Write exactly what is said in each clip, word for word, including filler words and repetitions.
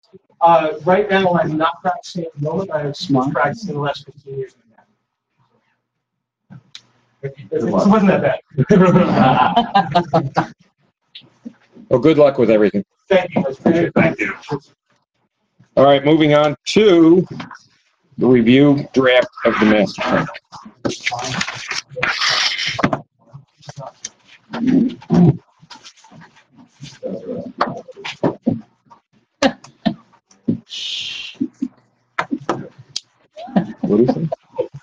Uh, right now, I'm not practicing at the moment. I've been practicing the last fifteen years. It wasn't that bad. Well, good luck with everything. Thank you. Thank you. All right, moving on to the review draft of the master plan. What do you think?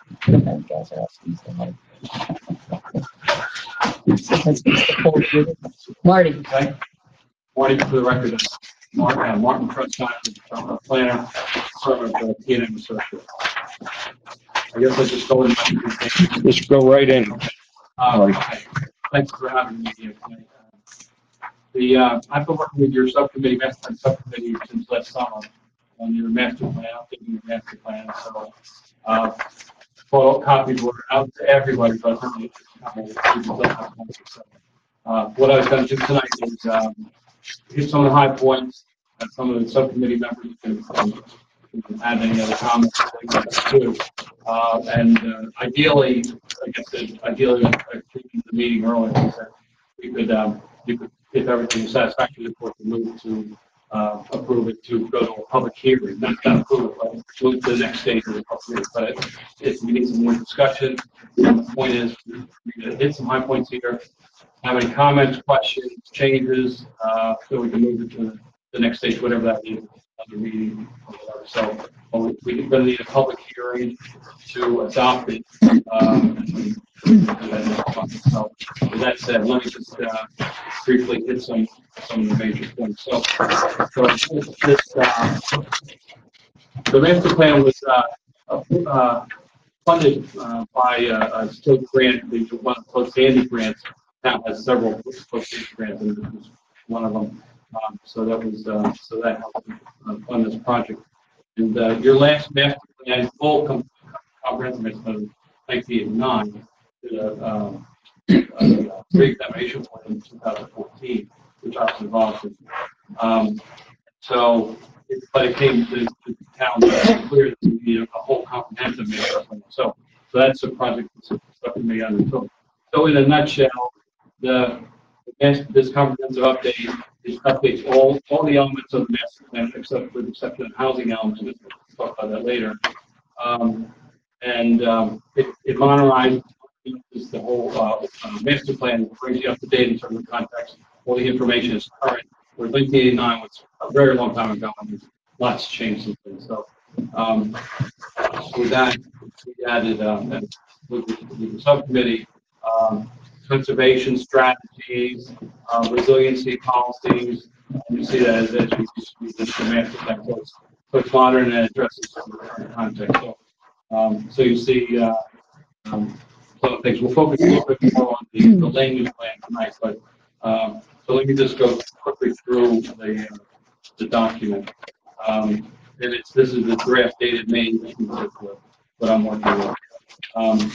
Marty. Okay. Marty, for the record, Martin, uh, Martin Prescott, uh, planner, firm of uh, P and M Associates. I guess let's just go in. Just go right in. Uh, okay. Thanks for having me here tonight. Uh, the uh, I've been working with your subcommittee, master plan subcommittee, since last summer on your master plan, updating your master plan. So, uh, photo copies were out to everybody, but only a couple of people don't have copies. So, uh, what I was going to do tonight is um, hit some of the high points that some of the subcommittee members can, um, can add any other comments that they want to do. Uh, and uh, ideally, I guess that ideally, I think the meeting earlier is that we could, um, you could, if everything is satisfactory, the court can move to uh, approve it to go to a public hearing, not, not approve it, but move to the next stage of the public hearing. But it, it, we need some more discussion. And the point is, we hit some high points here. Have any comments, questions, changes, uh, so we can move it to the next stage, whatever that is, another meeting, or whatever. So well, we're going to need a public hearing to adopt it. Um, so with that said, let me just uh, briefly hit some some of the major points. So, so this uh, the master plan was uh, uh, funded uh, by uh, a state grant, the one of the Sandy grants. Town has several post grants, and this was one of them. Um, so that was uh, so that helped uh, fund this project. And uh, your last master plan, full comprehensive master plan, of nineteen eighty-nine, did a, um, a, a re-examination plan in two thousand fourteen, which I was involved in. Um, so, it, but it came to, to the town that was clear that we needed a whole comprehensive master plan. So, so that's a project that's subcommittee undertook. So, in a nutshell, the this comprehensive update is updates all all the elements of the master plan, except for the exception of housing elements. We'll talk about that later. Um, and um, it, it modernizes the whole uh, uh, master plan, brings you up to date in terms of context. All the information is current. Where nineteen eighty-nine was a very long time ago, and lots changed since then. So um, with that, we added um, with, the, with the subcommittee. Um, conservation strategies, uh, resiliency policies, and you see that as, as we use the master plan. So it's, so it's modern and addresses some of the current context. So, um, so you see uh, um, some of the things. We'll focus a little bit more on the, the land use plan tonight, but um, so let me just go quickly through the uh, the document. Um, and it's this is the draft dated May eighteenth, what I'm working with. Um,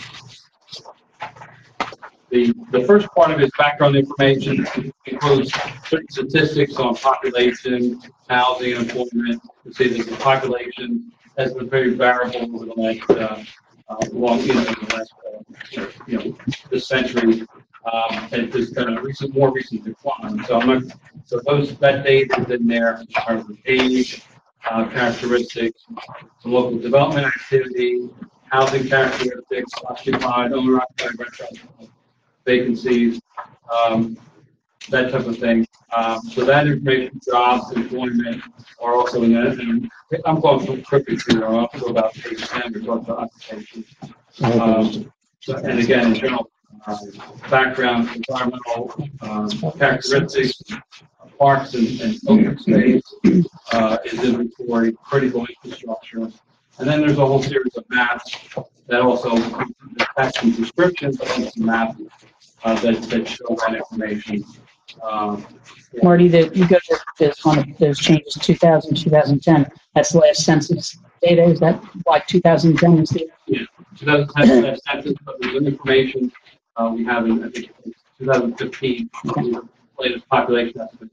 The, the first part of it is background information. It includes certain statistics on population, housing, and employment. You see that the population has been very variable over the last, uh, uh, long, you know, the last, uh, you know, this century. Um, and there's been a recent, more recent decline. So I'm not, so those that data is in there in terms of age, uh, characteristics, some local development activity, housing characteristics, occupied, owner-occupied restaurants, vacancies, um, that type of thing. Um, so that information, jobs, employment, are also in there. And I'm going to quickly through. I'll go about page ten. We talk about occupations. Um, so, and again, in general, uh, background, environmental um, characteristics, parks and, and open space, uh, is inventory, critical infrastructure. And then there's a whole series of maps that also have some descriptions, but also some maps uh, that, that show that information. Um, Marty, the, you go to this one of those changes, two thousand, two thousand ten. That's the last census data. Is that like two thousand ten is the? Yeah, two thousand ten is that census, but there's information uh, we have in, I think, two thousand fifteen, okay. Latest population estimate, and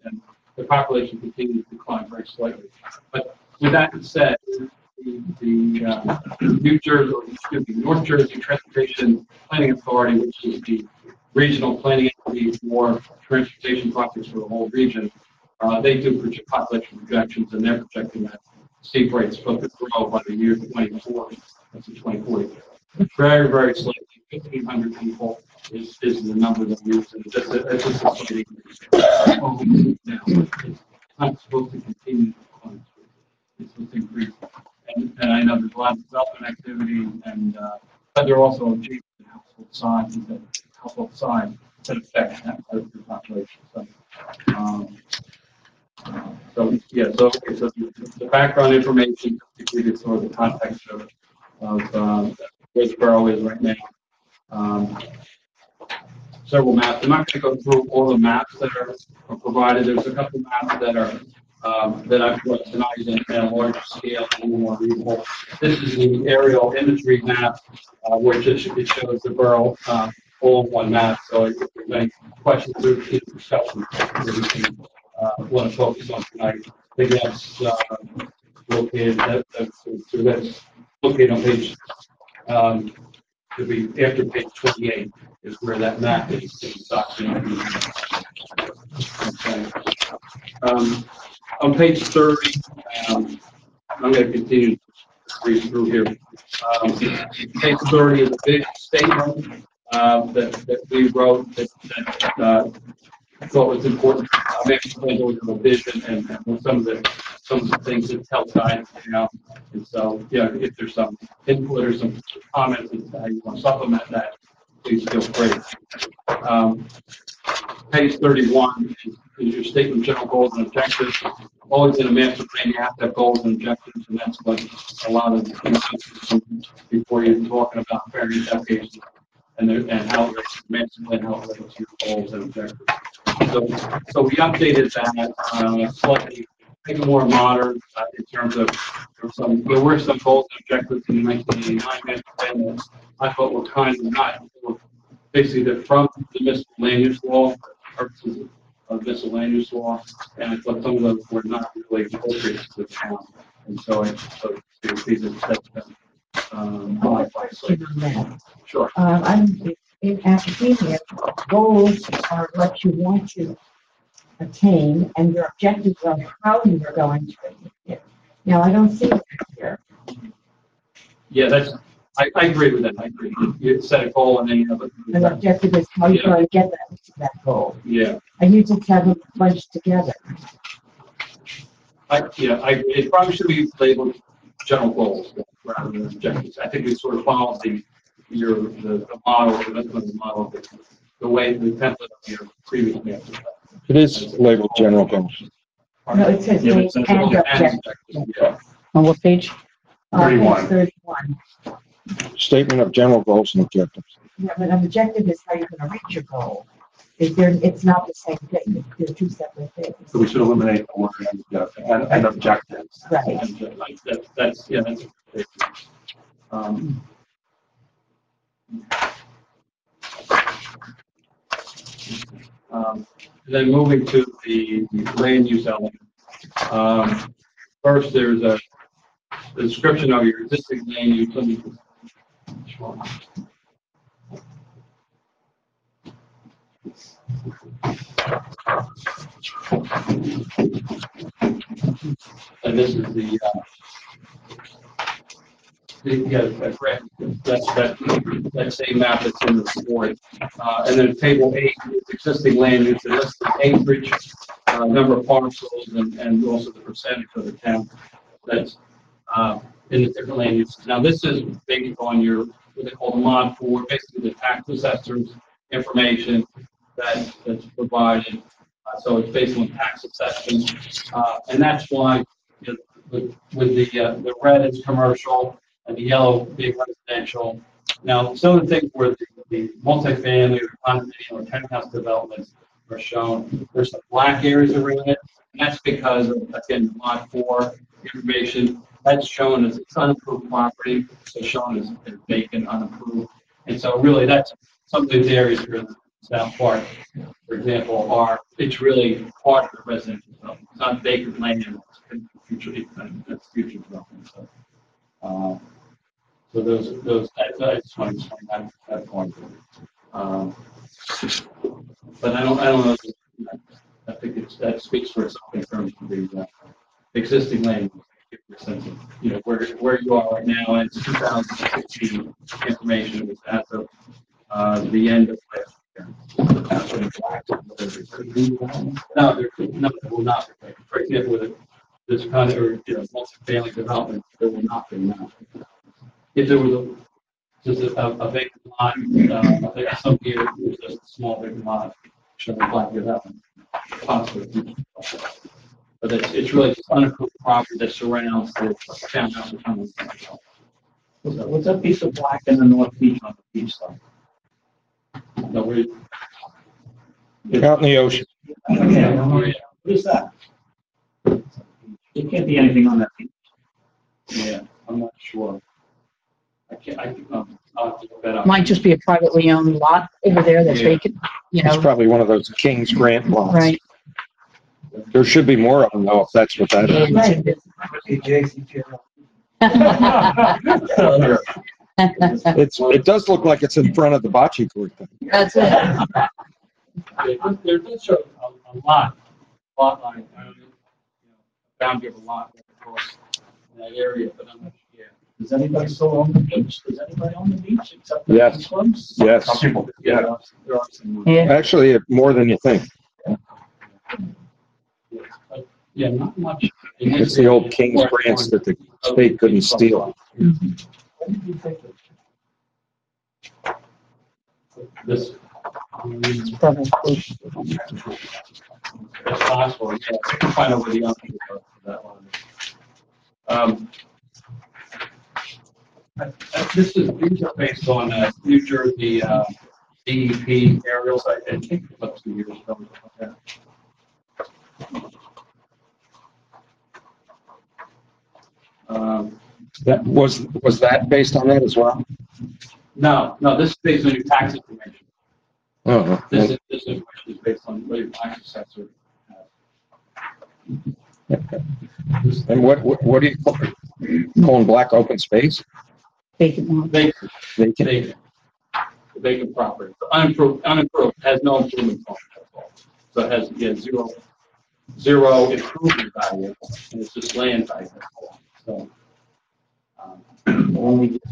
the population continues to decline very slightly. But with that said, the, the uh, New Jersey, or excuse me, North Jersey Transportation Planning Authority, which is the regional planning entity for transportation projects for the whole region, uh, they do project population projections, and they're projecting that steep rates supposed to grow by the year twenty forty. That's in twenty forty. Very, very slightly, fifteen hundred people is, is the number that we use. And it's just, it's just a steady now. It's not supposed to continue to decline. It's supposed to increase. And, and I know there's a lot of development activity, and uh, but there are also changes in household size, that household size that affect that part of the population. So, um, so yeah, so, okay, so the, the background information to give you sort of the context of, of um, where the borough is right now. Um, several maps. I'm not going to go through all the maps that are, are provided. There's a couple maps that are um, that I've put tonight in at a larger scale, a little more readable. This is the aerial imagery map, uh, which it, it shows the borough uh, all in one map. So if there's any questions or discussion that we can uh, want to focus on tonight, I think that's uh, located. That, that's, so that's located on page. Um, to be after page twenty-eight is where that map is in the document. Okay. Um, on page thirty, um, I'm going to continue to read through here. Um, page thirty is a big statement uh, that, that we wrote that, that uh, I thought was important. I'm actually going to go a vision and, and some of the some of the things that help guide you know. And so, yeah, if there's some input or some comments as to how you want to supplement that, please feel free. Um, page thirty-one is, is your statement of general goals and objectives. Always in a master plan, you have to have goals and objectives, and that's what a lot of the before you're talking about various applications and, there, and how it relates to the master plan, how it relates to your goals and objectives. So, so we updated that uh, slightly, make it more modern uh, in terms of there, some, there were some goals and objectives in the nineteen eighty-nine master plan that I thought were kind of not. Were basically, they're from the municipal land use law, purposes of municipal land use law, and I thought some of those were not really appropriate to the town. And so I so these are steps that um, modified. So, sure. Um, I'm in academia, goals are what you want to attain, and your objectives are how you are going to attain it. Now, I don't see that here. Yeah, that's, I, I agree with that. I agree. You set a goal and then you have a. An objective is how you're Yeah. going to get that, to that goal. Yeah. And you just have them bunched together. I, yeah, I, it probably should be labeled general goals rather than objectives. I think we sort of follow the, your, the, the model, the, the model, the, the way, the template of your previous master plan. It is labeled general goals. No, it says Yeah, but it goals says and goals and objectives. objectives, yeah. On what page? Uh, page thirty-one. Thirty-one. Statement of general goals and objectives. Yeah, but an objective is how you're going to reach your goal. If they're, it's not the same thing. They're two separate things. So we should eliminate the word and, and, and objectives. Right. And, uh, like, that, that's, yeah, that's. Um, um, then moving to the, the land use element. Um, first, there's a, a description of your existing land use. Let me, sure. And this is the, uh, the, yeah, that, graph, that's that, that same map that's in the board. Uh, and then table eight is existing land use, it lists the acreage, uh, number of parcels, and, and also the percentage of the town that's uh, in the different land uses. Now, this is based on your, what they call the mod four, basically the tax assessor's information that, that's provided. Uh, so it's based on tax assessment, uh, and that's why you know, with, with the uh, the red is commercial and the yellow being residential. Now, some of the things where the, the multifamily or condominium or townhouse developments are shown, there's some black areas around it, and that's because of, again, mod four information that's shown as it's unapproved property, so shown as, as vacant, unapproved, and so really that's some of those areas where South Park, for example, are, it's really part of the residential development. It's not vacant land, it's future, it's future development. So, uh, so those, those, I I just want to explain that, that point. Um, But I don't, I don't know, if it- I think it's, that speaks for itself in terms of the uh, existing land. Give you a sense of, you know, where, where you are right now, and it's two thousand sixteen information was as of, uh, the end of last year. No, there, no, there will not be. For example, with this kind of, or, you know, multi-family development, there will not be now. If there was a, just a, a vacant lot, uh, I think some here, it was just a small vacant lot, showing black development, possibly. But it's, it's really just unapproved property that surrounds the townhouse. What's that- what's that piece of black in the north beach on the beach side? No, we, Out in the ocean. Yeah, what is that? There can't be anything on that beach. yeah, I'm not sure. I can't, I, um, I'll have to look that up. Might just be a privately owned lot over there that's Yeah. vacant, you It's know, probably one of those King's Grant lots. right? There should be more of them though, if that's what that is. Right. It's, it does look like it's in front of the bocce court. though. That's it. There there does show a, a lot, lot line, I don't know, you know, boundary of a lot across that area, but I'm not, yeah. Does anybody still own the beach? Does anybody own the beach except the Yes. beach clubs? Yes. Some people do. Yeah, there are- there are some. Yeah. Actually, more than you think. But, yeah, not much. It's the old King's Grants that the state couldn't steal. When did you think of This. It's probably- It's possible, yeah, I can find out where the other people are for that one. Um, I- I- This is, these are based on, uh, New Jersey, uh, D E P aerials, I I think, about two years ago. something like that. Um, That was, was that based on that as well? no, no, this is based on your tax information. Oh, This is, this information is based on what your tax assessor has. and what, what, what do you call it? Calling black open space? Vacant lot. Vacant, Vacant? vacant, vacant property, unimproved, unimproved, has no improvement on it at all. So it has, yeah, zero, zero improvement value, and it's just land value. That's all. So, um, Only.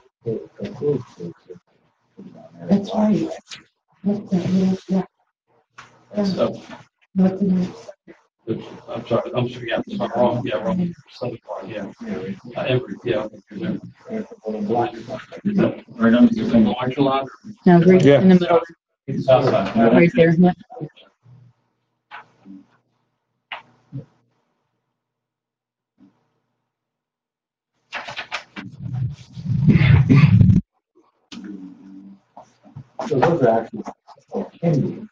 That's right. What's that little, yeah, that's, uh, what's in it? I'm sorry, I'm sorry, yeah, I'm wrong, yeah, wrong, southern part, yeah. Uh, every, yeah. Right on, it's a martial lot. No, right Yeah. in the middle, South side. right there. Yeah. So those are actually, oh, can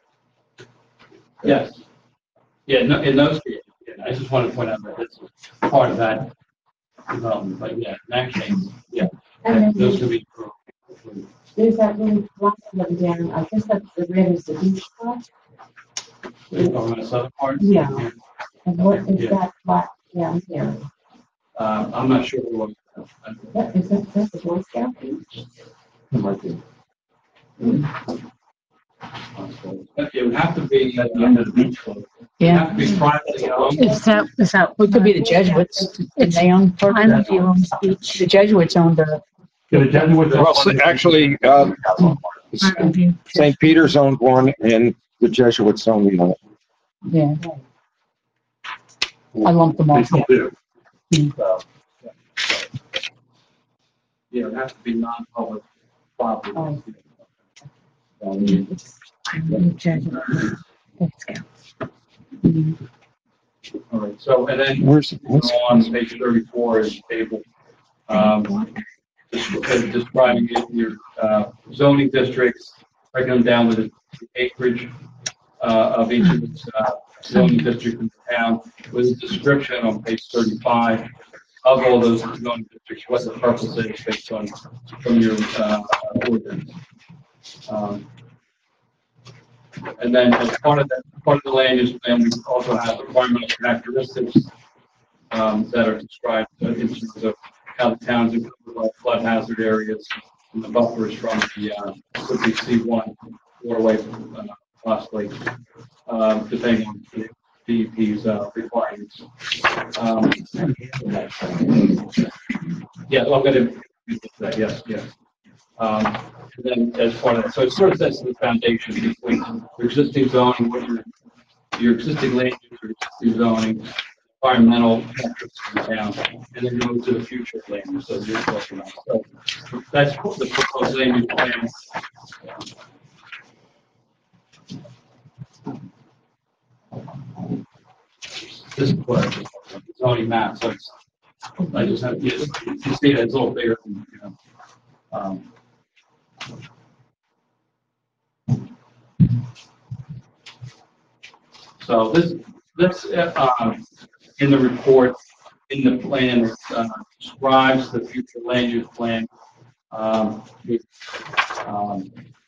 Yes. Yeah, no, in those, cases, yeah, I just want to point out that this is part of that development, but yeah, in that case, yeah, And those then could be. approved. there's that little block that down, I guess that's the red is the beach spot. On the southern part? Yeah. And what is Yeah. that block down here? Uh, I'm not sure what. That, is that, that's the Boy Scout beach? It would have to be at the end of the beach club. It would Yeah. have to be privately owned. Is that, is that? It could be the Jesuits, and they own part of I'm that. Viewing Beach. The Jesuits owned the, Well, actually, uh, I'm View- Saint Peter's owned one and the Jesuits owned the other. yeah. I lumped them all. They still do. Mm. So, Yeah, it would have to be non-public property. Oh. Um, Let's go. All right, so, and then Where's, what's, on page thirty-four is a table, um, des- describing it, your, uh, zoning districts, breaking them down with the acreage, uh, of each of the, uh, zoning districts in the town, with a description on page thirty-five of all those zoning districts, what the purpose is based on, from your, uh, ordinance. Um, And then as part of that, part of the land use plan, we also have environmental characteristics um, that are described uh, in terms of how the town's included by flood hazard areas and the buffers from the, uh, could be C one waterway, uh, possibly, um, depending on the D E P's uh, requirements. Um, yeah, well, I'm going to use that, yes, yes. Um, and then as part of that, so it sort of sets the foundation between your existing zoning, what your, your existing land use, your existing zoning, environmental metrics in the town, and then go to the future land use, so you're talking about. So that's the proposed land use plan. This is what the zoning map, so it's, I just have, you, you see that it's a little bigger than, you know, um, so this, this, uh, in the report, in the plan, uh, describes the future land use plan. Um, with, um,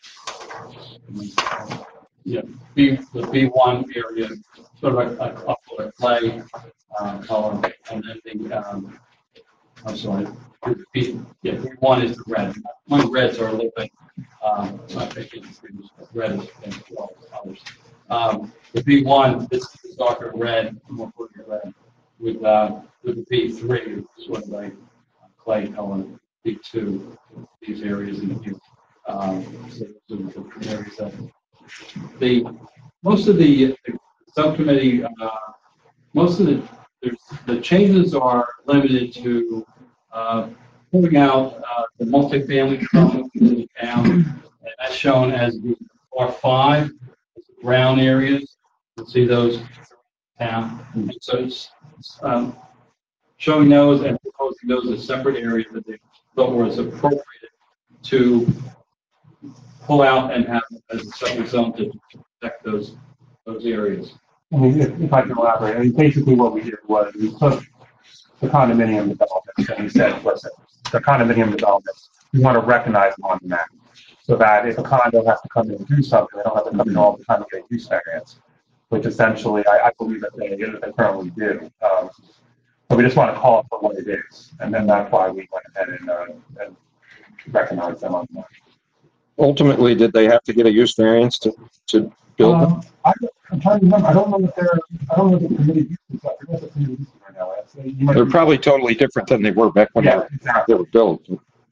yeah, B, the B one area, sort of a, a, a clay, uh, color, and then the, um, I'm sorry, B, yeah, B one is the red. My reds are a little bit, um, I think it's red is colors. Um, the B one, this is darker red, more clear red, with, uh, with the B three, sort of like clay color, B two, these areas in the, um, so those are the areas that the, most of the, the subcommittee, uh, most of the, there's, the changes are limited to, uh, pulling out, uh, the multifamily development in the town, and that's shown as the R five, brown areas. You'll see those down. And so it's, um, showing those and proposing those as separate areas that they thought was appropriate to pull out and have as a separate zone to protect those those areas. I mean, if, if I can elaborate, I mean, basically what we did was we took the condominium developments and we said, listen, the condominium developments, we want to recognize them on the map. So that if a condo has to come in and do something, they don't have to come in all the time to get a use variance, which essentially I, I believe that they, that they currently do. Um, but we just want to call it for what it is. And then that's why we went ahead and, uh, and recognized them on the map. Ultimately, did they have to get a use variance to, to build them? Um, I, I'm trying to remember. I don't know what they're, I don't know what the committee uses. I forget what the committee uses right now. So you might They're be- probably totally different than they were back when they Yeah, were, exactly. they were built.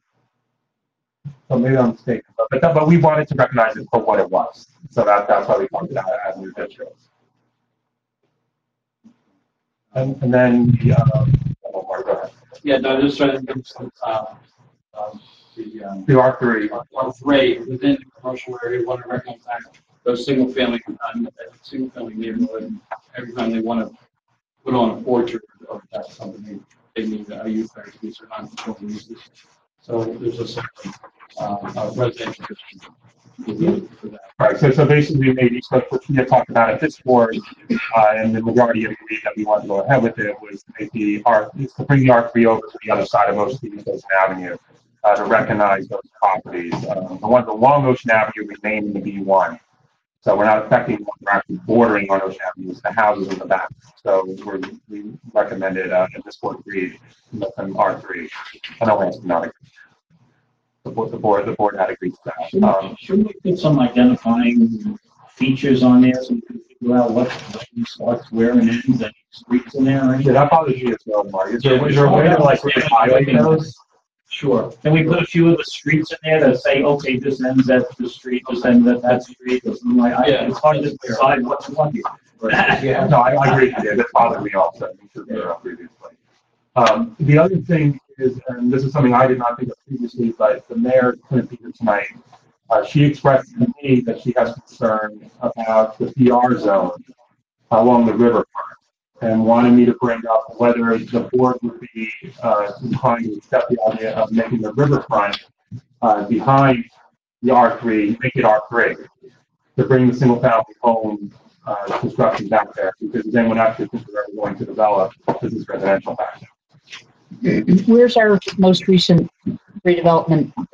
So maybe I'm mistaken, but, but, but we wanted to recognize it for what it was. So that, that's why we called it out as new districts. And, and then the, uh, one more, go ahead. Yeah, no, just trying to give some, uh, um, the, um, The R three. R three within the commercial area, want to recognize those single family, um, single family neighborhood. Every time they want to put on a porch or, or that's something they, they need a use variance or non-conforming uses. So there's a separate, uh, uh, residential district for that. Right, so, so basically maybe, so what we had talked about at this board, uh, and the majority agreed that we wanted to go ahead with it was to make the R, is to bring the R three over to the other side of Ocean Ocean Avenue, uh, to recognize those properties. Um, the ones along Ocean Avenue remain in the B one. So we're not affecting the ones that are actually bordering on Ocean Avenue, it's the houses in the back. So we're, we recommended, uh, and this board agreed, with an R three. I know Lance did not agree. The board, the board, the board had agreed to that. Shouldn't Um, shouldn't we put some identifying features on there so we can figure out what, what starts where and ends and streets in there, right? Yeah, that bothers me as well, Mark. Is there, Yeah, is there a way to like really highlight those? Sure. Can we put a few of the streets in there that say, okay, this ends at this street, this ends at that street, or something like, I, Yeah. it's hard to decide what's what here. Yeah, no, I, I agree with you. That bothered me also. We should have done previously. Um, the other thing is, and this is something I did not think of previously, but the mayor couldn't be here tonight. Uh, she expressed to me that she has concern about the P R zone along the riverfront and wanted me to bring up whether the board would be uh, inclined to accept the idea of making the riverfront uh, behind the R three, make it R three, to bring the single family home uh, construction back there, because then when actually think we're ever going to develop business residential back there. Where's our most recent redevelopment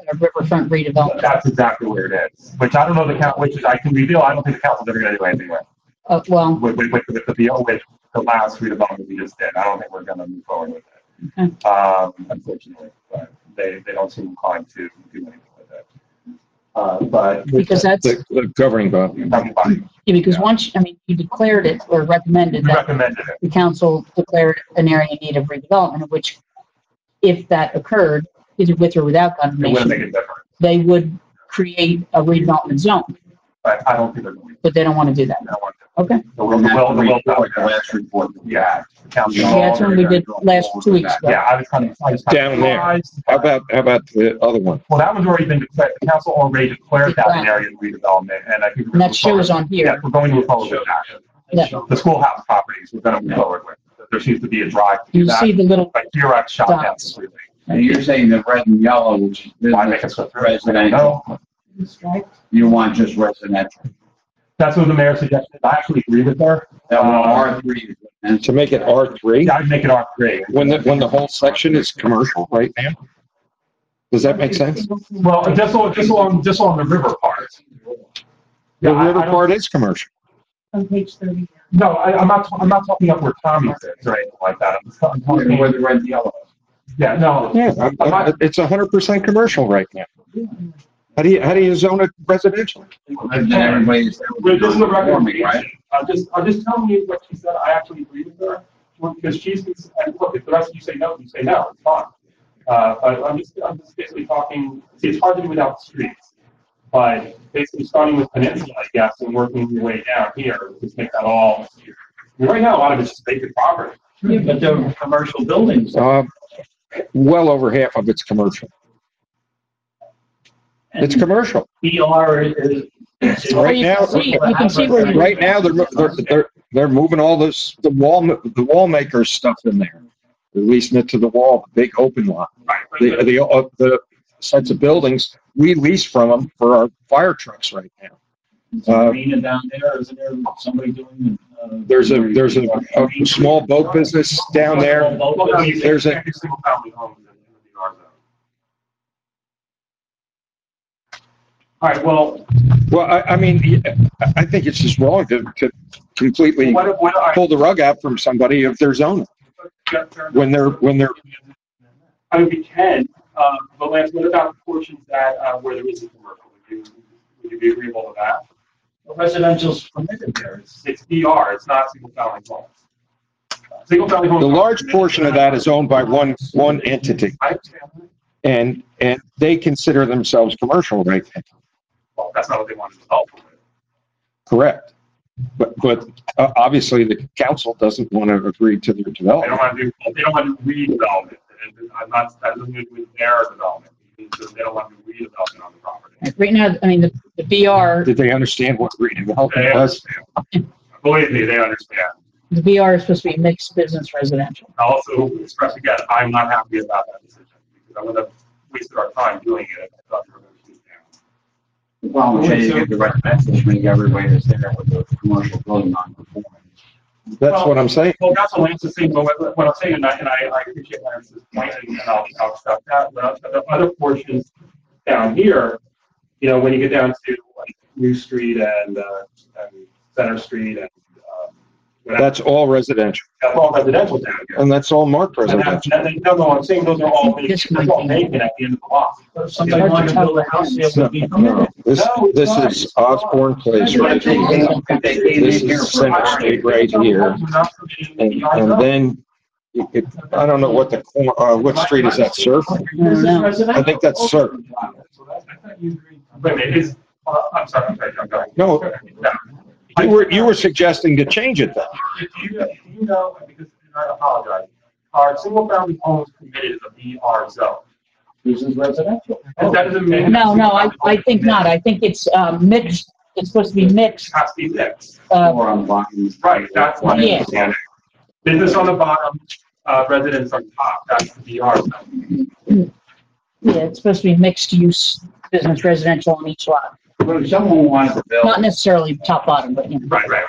a riverfront redevelopment. That's exactly where it is, which I don't know the count, which is, I can reveal, I don't think the council's ever gonna do anything with. Uh, well, With, with, with, with the, with the last redevelopment we just did, I don't think we're gonna move forward with it. Okay. Um, unfortunately, but they, they don't seem inclined to do anything with it. Uh, but. because that's, The, the governing body. That's fine. yeah, because once, I mean, you declared it or recommended We that recommended it. the council declared an area in need of redevelopment, which if that occurred, either with or without It wouldn't make condemnation, a difference, they would create a redevelopment zone, but I don't think they're going to. but they don't want to do that. I want to. Okay. The will, the will, the will. The last report. Yeah. the council- Yeah, that's what we did last two weeks ago. Yeah, I was kind of, I was kind of Down there. surprised. How about, how about the other one? Well, that one's already been declared, the council already declared that an area of redevelopment, and I think. we're And that gonna shows move on forward. Yeah, here. we're going to move forward with that. Yeah. The schoolhouse properties, we're gonna move forward with. There seems to be a drive to do You that, see the little, but here I shot down dots. completely. And you're saying the red and yellow, which is Why make it business, so residential, No, you want just residential. that's what the mayor suggested. I actually agree with her. That one, Uh, R three. is To make it R three, Yeah, I'd make it R three. when the, when the whole section is commercial right now? Does that make sense? Well, just on, just on, just on the river part. The Yeah, I- river I don't- part is commercial. On page thirty. No, I, I'm not, I'm not talking up where Tommy sits or anything like that. I'm just- I'm talking, Where the red and yellow. yeah, no. Yeah, I'm- I'm- it's a hundred percent commercial right now. How do you, how do you zone it residential? And then everybody's. Well, this is a Right? recommendation. I'm just, I'm just telling you what she said. I actually agree with her. Because she's, and look, if the rest of you say no, you say no, it's fine. Uh, but I'm just, I'm just basically talking, see, it's hard to do without the streets. But basically starting with Peninsula, I guess, and working your way down here, just make that all. I mean, right now, a lot of it's just vacant property. Yeah, but they're commercial buildings. Uh, well over half of it's commercial. It's And commercial. B R is. is- Right you now- can see, you can see where you- Right now, they're, they're, they're, they're moving all this, the wall, the wall makers stuff in there. They're leasing it to the wall, the big open lot. Right. The, the, uh, the sets of buildings, we lease from them for our fire trucks right now. Is a marina down there, isn't there somebody doing? uh, There's a, there's a, a small boat business down there. Well, no, you There's a- can't do single family homes in in the B R zone. All right, well, Well, I, I mean, I- I think it's just wrong to, to completely what, what, all right. pull the rug out from somebody if they're zoning, when they're, when they're, I mean, we can, uh, but Lance, what about the portions that, uh, where there isn't commercial? Would you, would you be agreeable to that? Residential's permitted there. It's- It's B R, it's not single family homes. Single family homes. the large portion of that is owned by one, one entity, I understand that. and, and they consider themselves commercial right now. Well, that's not what they want to develop with. Correct. But, but uh, obviously the council doesn't want to agree to their They don't development. want to do, they don't want to redevelop it. And I'm not, that doesn't do with their development. It means that they don't want to do redevelopment on the property. right now, I mean, the, the B R, Did they understand what They redevelopment was? understand. Believe me, they understand. the B R is supposed to be mixed business residential. I also express again, I'm not happy about that decision because I would have wasted our time doing it. I thought we were going to shoot down. Well, I'm saying you get the residential, to make everybody that's there with the commercial building non-conforming. That's what I'm saying. Well, that's what Lance's saying, but what, what I'm saying, and I, and I I appreciate Lance's point, and I'll, I'll accept that, but the other portions down here, you know, when you get down to like New Street and, uh, and Center Street and, um, whatever, That's all residential, that's all residential down here. and that's all marked And that's, residential. and, no, no, I'm saying those are all, This vacant- that's all might be- vacant at the end of the lot. If somebody wanted to build a house there, would be permitted. This, this is Osborne Place right here. This is Center Street right here. And, and then, you could- I don't know what the, cor- uh, what street is that, Surf? This is No. residential. I think that's Surf. Wait a minute, is, uh, I'm sorry, I'm sorry, John, go ahead. No. You were, you were suggesting to change it then. Do you, do you know, because, and I apologize, are single-family homes permitted in the B R zone? This is residential. And that doesn't mean. No, no, I, I think not. I think it's, um, mixed, it's supposed to be mixed, Has to be mixed. uh, Or on bottom. Right, that's what I Yeah. understand. Business on the bottom, uh, residence on top, that's the B R zone. yeah, it's supposed to be mixed use, business residential on each lot. But if someone wanted to build, Not necessarily top bottom, but, you know. Right, right, right.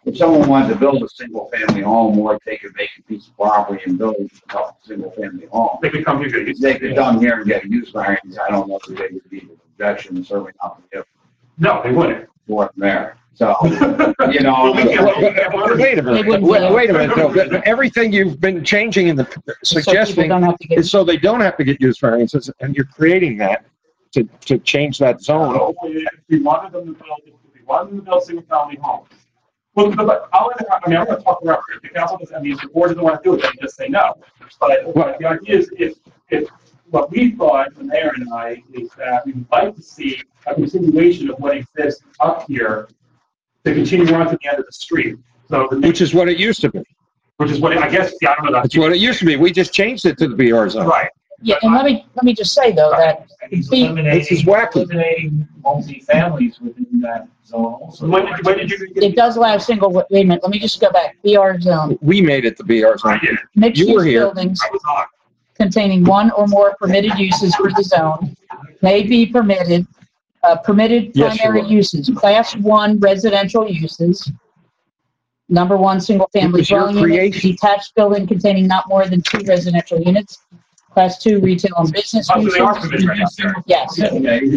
if someone wanted to build a single family home or take a vacant piece of property and build a single family home, They could come here, get they could come here and get a use variance. I don't know if they would be an objection, and certainly not if No, they wouldn't. for there. So, you know. Wait a minute, wouldn't wait, do it. wait a minute, though. But everything you've been changing in the, So people suggesting don't have to get, is so they don't have to get use variances, and you're creating that to, to change that zone. So, if we wanted them to build, if we wanted them to build single family homes. Well, but I'll, I mean, I'm gonna talk forever. If the council doesn't, I mean, if the board doesn't want to do it, then just say no. But but the idea is, if, if, what we thought, the mayor and I, is that we would like to see a continuation of what exists up here to continue on to the end of the street. So, the Which is what it used to be. which is what, I guess, yeah, I don't know. That's what it used to be. We just changed it to the B R zone. Right. yeah, and let me, let me just say though, that He's the- eliminating, This is wacky. eliminating multi-families within that zone also. When did, when did you? it does allow single, wait a minute, let me just go back, B R zone, We made it the B R I zone. did. mixed You were use here. buildings I was on. containing one or more permitted uses for the zone may be permitted, uh, permitted Yes, you primary were. uses, class one residential uses. Number one, single family was your dwelling unit, creation. detached building containing not more than two residential units. Class two retail and business Oh, so they are uses. permitted right now. Yes, Okay.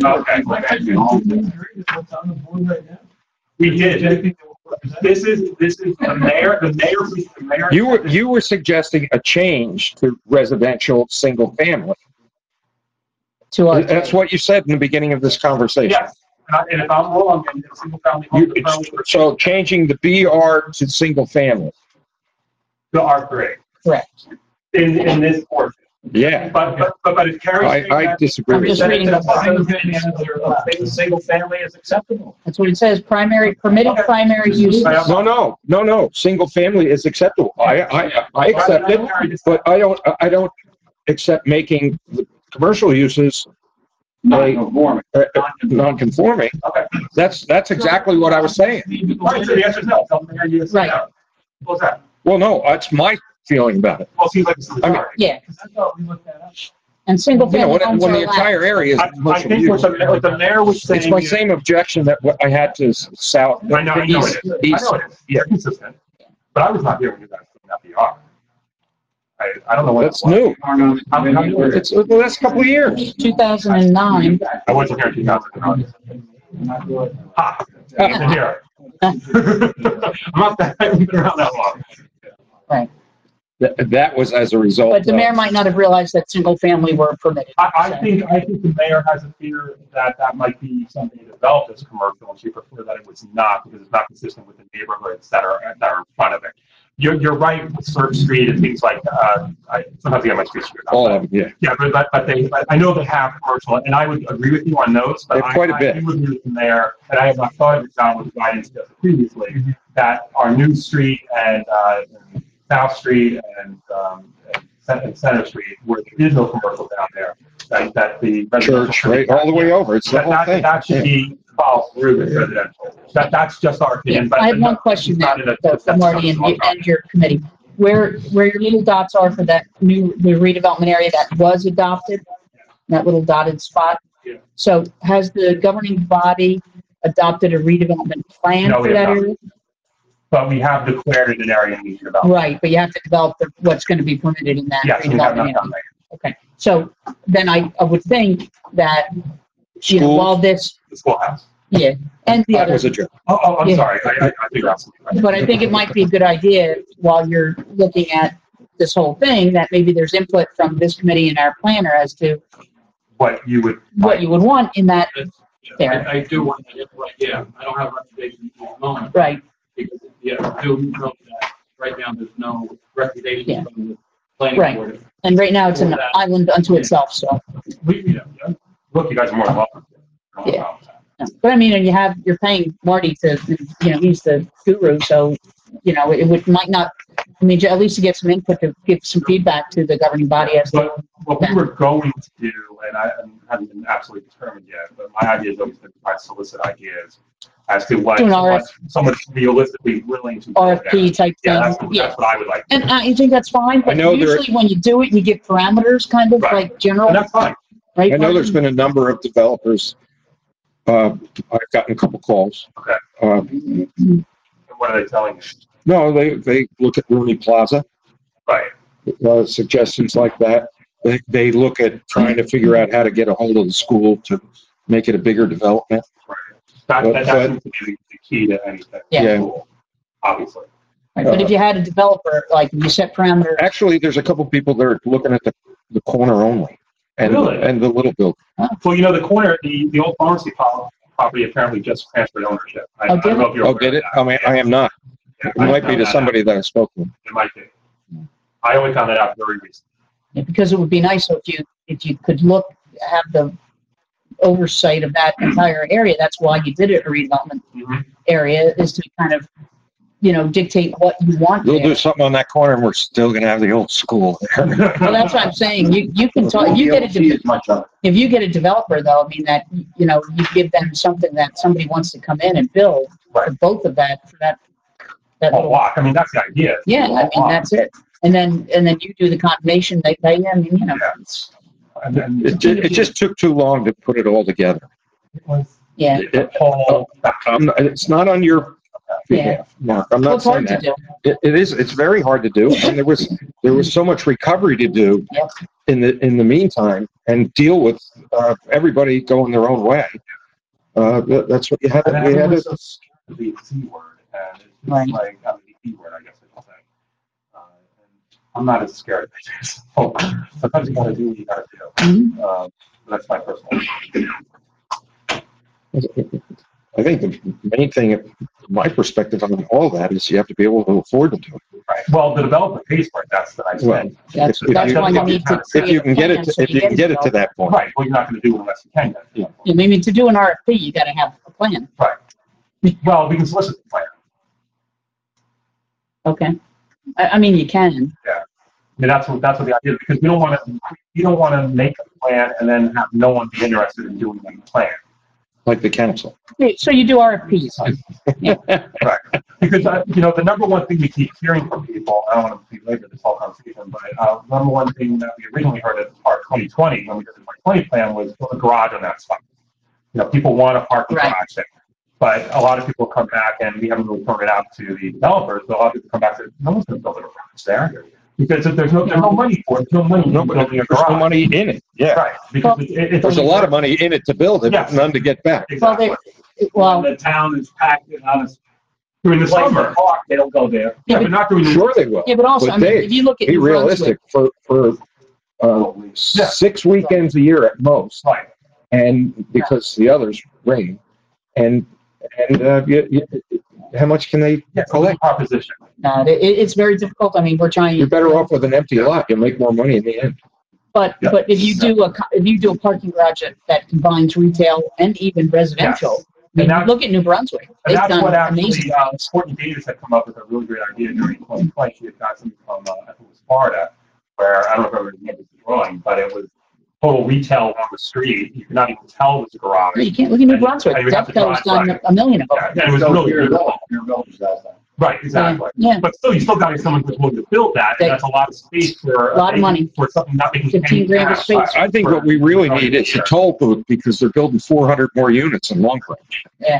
What's on the board right now? We did. This is, this is the mayor, the mayor, the mayor. You were, you were suggesting a change to residential, single family. to our. That's what you said in the beginning of this conversation. Yes, and I- and if I'm wrong, then a single family home. You, it's- so changing the B R to single family. The R three, Correct. in, in this portion. Yeah, But, but, but but if Carrie's I, saying I that, disagree I'm with just that. reading Single the- family, single family is acceptable. That's what it says, primary, permitted primary uses. No, no, no, no, single family is acceptable. I, I, I accept it, but I don't, I don't accept making the commercial uses Non-conforming. uh, non-conforming. Okay. That's, that's exactly what I was saying. Right, so the answer is no. Tell the mayor yes or Right. no. What's that? Well, no, that's my feeling about it. Well, it seems like it's the I mean- majority. Yeah, I thought we looked that up. and single You know, family when, homes when are the allowed. entire area is I, I commercial think what use. the, what the mayor was saying. It's my is- same objection that what I had to s- south. I know, I know it is. I east- know it is. Yeah, consistent. But I was not here when you guys put that B R. I, I don't know what. That's new. I'm- I'm- It's the last couple of years. two thousand nine, I wasn't here in two thousand nine. Ha! I wasn't here. I'm not that, I haven't been around that long. That, that was as a result. but the of- mayor might not have realized that single family were permitted. I, I think, I think the mayor has a fear that that might be something developed as commercial, and she preferred that it was not, because it's not consistent with the neighborhoods that are, that are in front of it. You're, you're right with Surf Street and things like, uh, I, sometimes I get my street screwed up. All of them, yeah. Yeah, but, but, but they, but I know they have commercial, and I would agree with you on those, but They have quite a I- bit. I do agree with the mayor, and I have not thought of it down with guidance just previously, that our new street and, uh, and South Street and, um, and Cen- and Center Street, where there is no commercial down there, that, that the. residential Church, right, all the way over. It's the That, whole that, thing. that should Yeah. be followed through with residential. That, that's just our Yeah, opinion, but. I have one but question it's now, not in a- though, for Marty and you, and your committee. Where, where your little dots are for that new, the redevelopment area that was adopted, that little dotted spot. Yeah. So has the governing body adopted a redevelopment plan No, for we have that not. area? But we have declared it an area in need of development. Right, but you have to develop the, what's going to be permitted in that Yes, we have not redevelopment done area. that. Okay, so then I, I would think that, you know, Schools. while this, The schoolhouse. yeah, and the That other, was a joke. Oh, oh, I'm Yeah. sorry. I, I, I think that's. but I think it might be a good idea while you're looking at this whole thing, that maybe there's input from this committee and our planner as to What you would. what you would want in that, I, there, I do want that input, yeah, I don't have a recommendation at the moment, right? because, yeah, I do know that right now there's no recommendation Yeah. from the planning Right. board. And right now it's an island unto itself, so. We, you know, look, you guys are more than welcome. Yeah. But I mean, and you have, you're paying Marty to, you know, he's the guru, so, you know, it would, might not, I mean, at least to get some input to give some feedback to the governing body as to, But what we were going to do, and I and haven't been absolutely determined yet, but my idea is always to try to solicit ideas as to what Do an what someone's realistically willing to. R F P type Yeah, thing. that's, what- Yeah. that's what I would like. to And do. I think that's fine, I but know there- usually when you do it, you give parameters, kind of Right. like general, And that's fine. right? I know there's Marty? been a number of developers. Uh, I've gotten a couple calls. Okay. Uh, What are they telling you? No, they, they look at Rooney Plaza, Right. uh, suggestions like that. They, they look at trying to figure out how to get a hold of the school to make it a bigger development. That, But- that, that seems to be the key to anything. Yeah. Cool. Obviously. Right, but if you had a developer, like you set parameters, Actually, there's a couple people that are looking at the, the corner only. And, Really? and the little building. Well, you know, the corner, the, the old pharmacy pro- property apparently just transferred ownership. I, Oh, I don't know if you're Oh, aware did of it? that. I mean, I am not. Yeah, It might be found to that somebody out. that I spoke to. It might be. I only found that out very recently. yeah, because it would be nice if you, if you could look, have the oversight of that entire area. That's why you did it a redevelopment Mhm. area, is to kind of, you know, dictate what you want We'll there. do something on that corner and we're still gonna have the old school there. Well, that's what I'm saying. You, you can talk, if you get a, See de- as much of it. if you get a developer though, I mean that, you know, you give them something that somebody wants to come in and build for Right. both of that, for that, that A little, block. I mean, that's the idea. yeah, A I mean, block. that's it. And then, and then you do the combination, they pay you, I mean, you know, Yeah. it's, And then It, ju- it just took too long to put it all together. it was yeah. It- the it- whole. I'm not- it's not on your behalf, Mark. I'm Well, not it's saying hard to that. do. It, it is, it's very hard to do. And there was, there was so much recovery to do Yep. in the, in the meantime and deal with, uh, everybody going their own way. Uh, that, that's what you had, And to- we had everyone's to, so scared of the C word, and it's just Right. like, I mean, the E word, I guess I should say. Uh, and I'm not as scared of it. So sometimes you gotta do what you gotta do. Mhm. Um, that's my personal. opinion. I think the main thing, from my perspective on all that is you have to be able to afford to do it. Right. Well, the developer pays for it, that's the nice Well, thing. That's, If that's you- why you need to If create you a can get it, plan to- so if you can get it to develop. that point. Right, well, you're not gonna do it unless you can get it. Yeah. Yeah, maybe to do an R F P, you gotta have a plan, Well, we can solicit the plan. okay? I, I mean, you can, I mean, that's what, that's what the idea is, because we don't wanna, you don't wanna make a plan and then have no one be interested in doing the plan. Like the council. so you do R F Ps. Right. Because, uh, you know, the number one thing we keep hearing from people, I don't want to belabor this whole conversation, but, uh, number one thing that we originally heard as part of twenty twenty, when we did the twenty twenty plan, was put a garage on that spot. You know, people want to park the Right. garage there. But a lot of people come back, and we haven't really thrown it out to the developers, but a lot of people come back and say, no one's going to build a garage there. Because if there's no, there's no money for it, there's no money No, in but building a there's no garage. money in it. Yeah. Right. Because it, it- it's. There's a only- lot of money in it to build it, but Yes. none to get back. Well, Exactly. they, well, The town is packed in on a During the place summer. to park, they don't go there. Yeah, but not during the. Sure they will. yeah, but also, But I mean, Dave, if you look at Be New Brunswick, realistic, for, for, uh, six weekends a year at most, Right. and because the others rain, and, and, uh, you, you, how much can they Yeah, it's a collect? proposition. no, it, it's very difficult, I mean, we're trying. You're better off with an empty lot. You'll make more money in the end. But, Yeah. but if you do a, co- if you do a parking garage that, that combines retail and even residential, Yes. I mean, And that- look at New Brunswick. And They've that's done what amazing actually, uh, things. Courtney Davis had come up with a really great idea during twenty twenty. She had got something from, uh, I think it was Florida, where, I don't know if I remember the drawing, but it was total retail on the street. You could not even tell it was a garage. No, you can't, look at New And- Brunswick. and you have to Defco's drive done by. a million of Yeah, them. and it was So really, your really village, your village does that. right, exactly. Yeah, But still, you still got to get someone who's willing to build that, They- and that's a lot of space for. A lot of money. For something not making. fifteen any grand of cash. space. I, I think what we really need is a toll booth, because they're building four hundred more units in Long Branch yeah.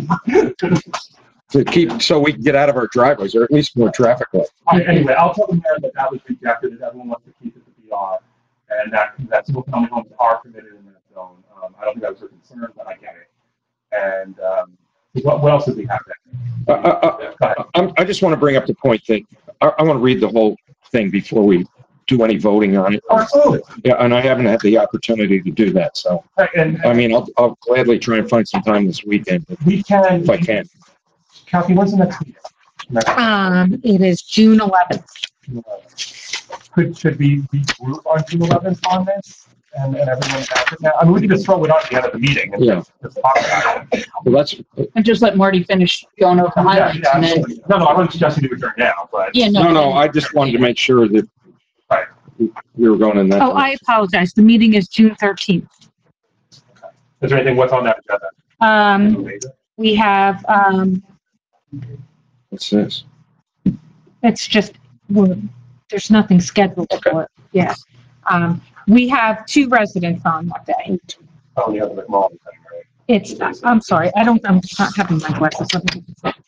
to keep, so we can get out of our driveways, or at least more traffic light. All right, anyway, I'll tell the mayor that that was rejected, that everyone wants to keep it to B R, and that, that single-family homes are permitted in that zone. Um, I don't think that was your concern, but I get it. And, um, what, what else did we have there? Uh, uh, Go ahead. I'm, I just want to bring up the point that, I, I want to read the whole thing before we do any voting on it. Absolutely. Yeah, and I haven't had the opportunity to do that, so, Right, and I mean, I'll, I'll gladly try and find some time this weekend, if we can, I can. Kathy, when's the next meeting? Next- Um, it is June eleventh. Could, should we regroup on June eleventh on this? And, and everyone has it now? I mean, we can just throw it on at the end of the meeting and Yeah. just, just talk about it. Well, that's, And just let Marty finish going over the Yeah, highlights yeah, and then, absolutely. No, no, I wasn't suggesting you adjourn now, but. yeah, no. no, no, then- I just wanted to make sure that Right. we were going in that. Oh, I direction. apologize. The meeting is June thirteenth. Is there anything, what's on that agenda? Um, we have, um, What's this? it's just, we're, there's nothing scheduled for it. Yeah. Um, we have two residents on that day. Oh, you have the McMullen thing, right? It's, I'm sorry, I don't, I'm not having my glasses. Let me-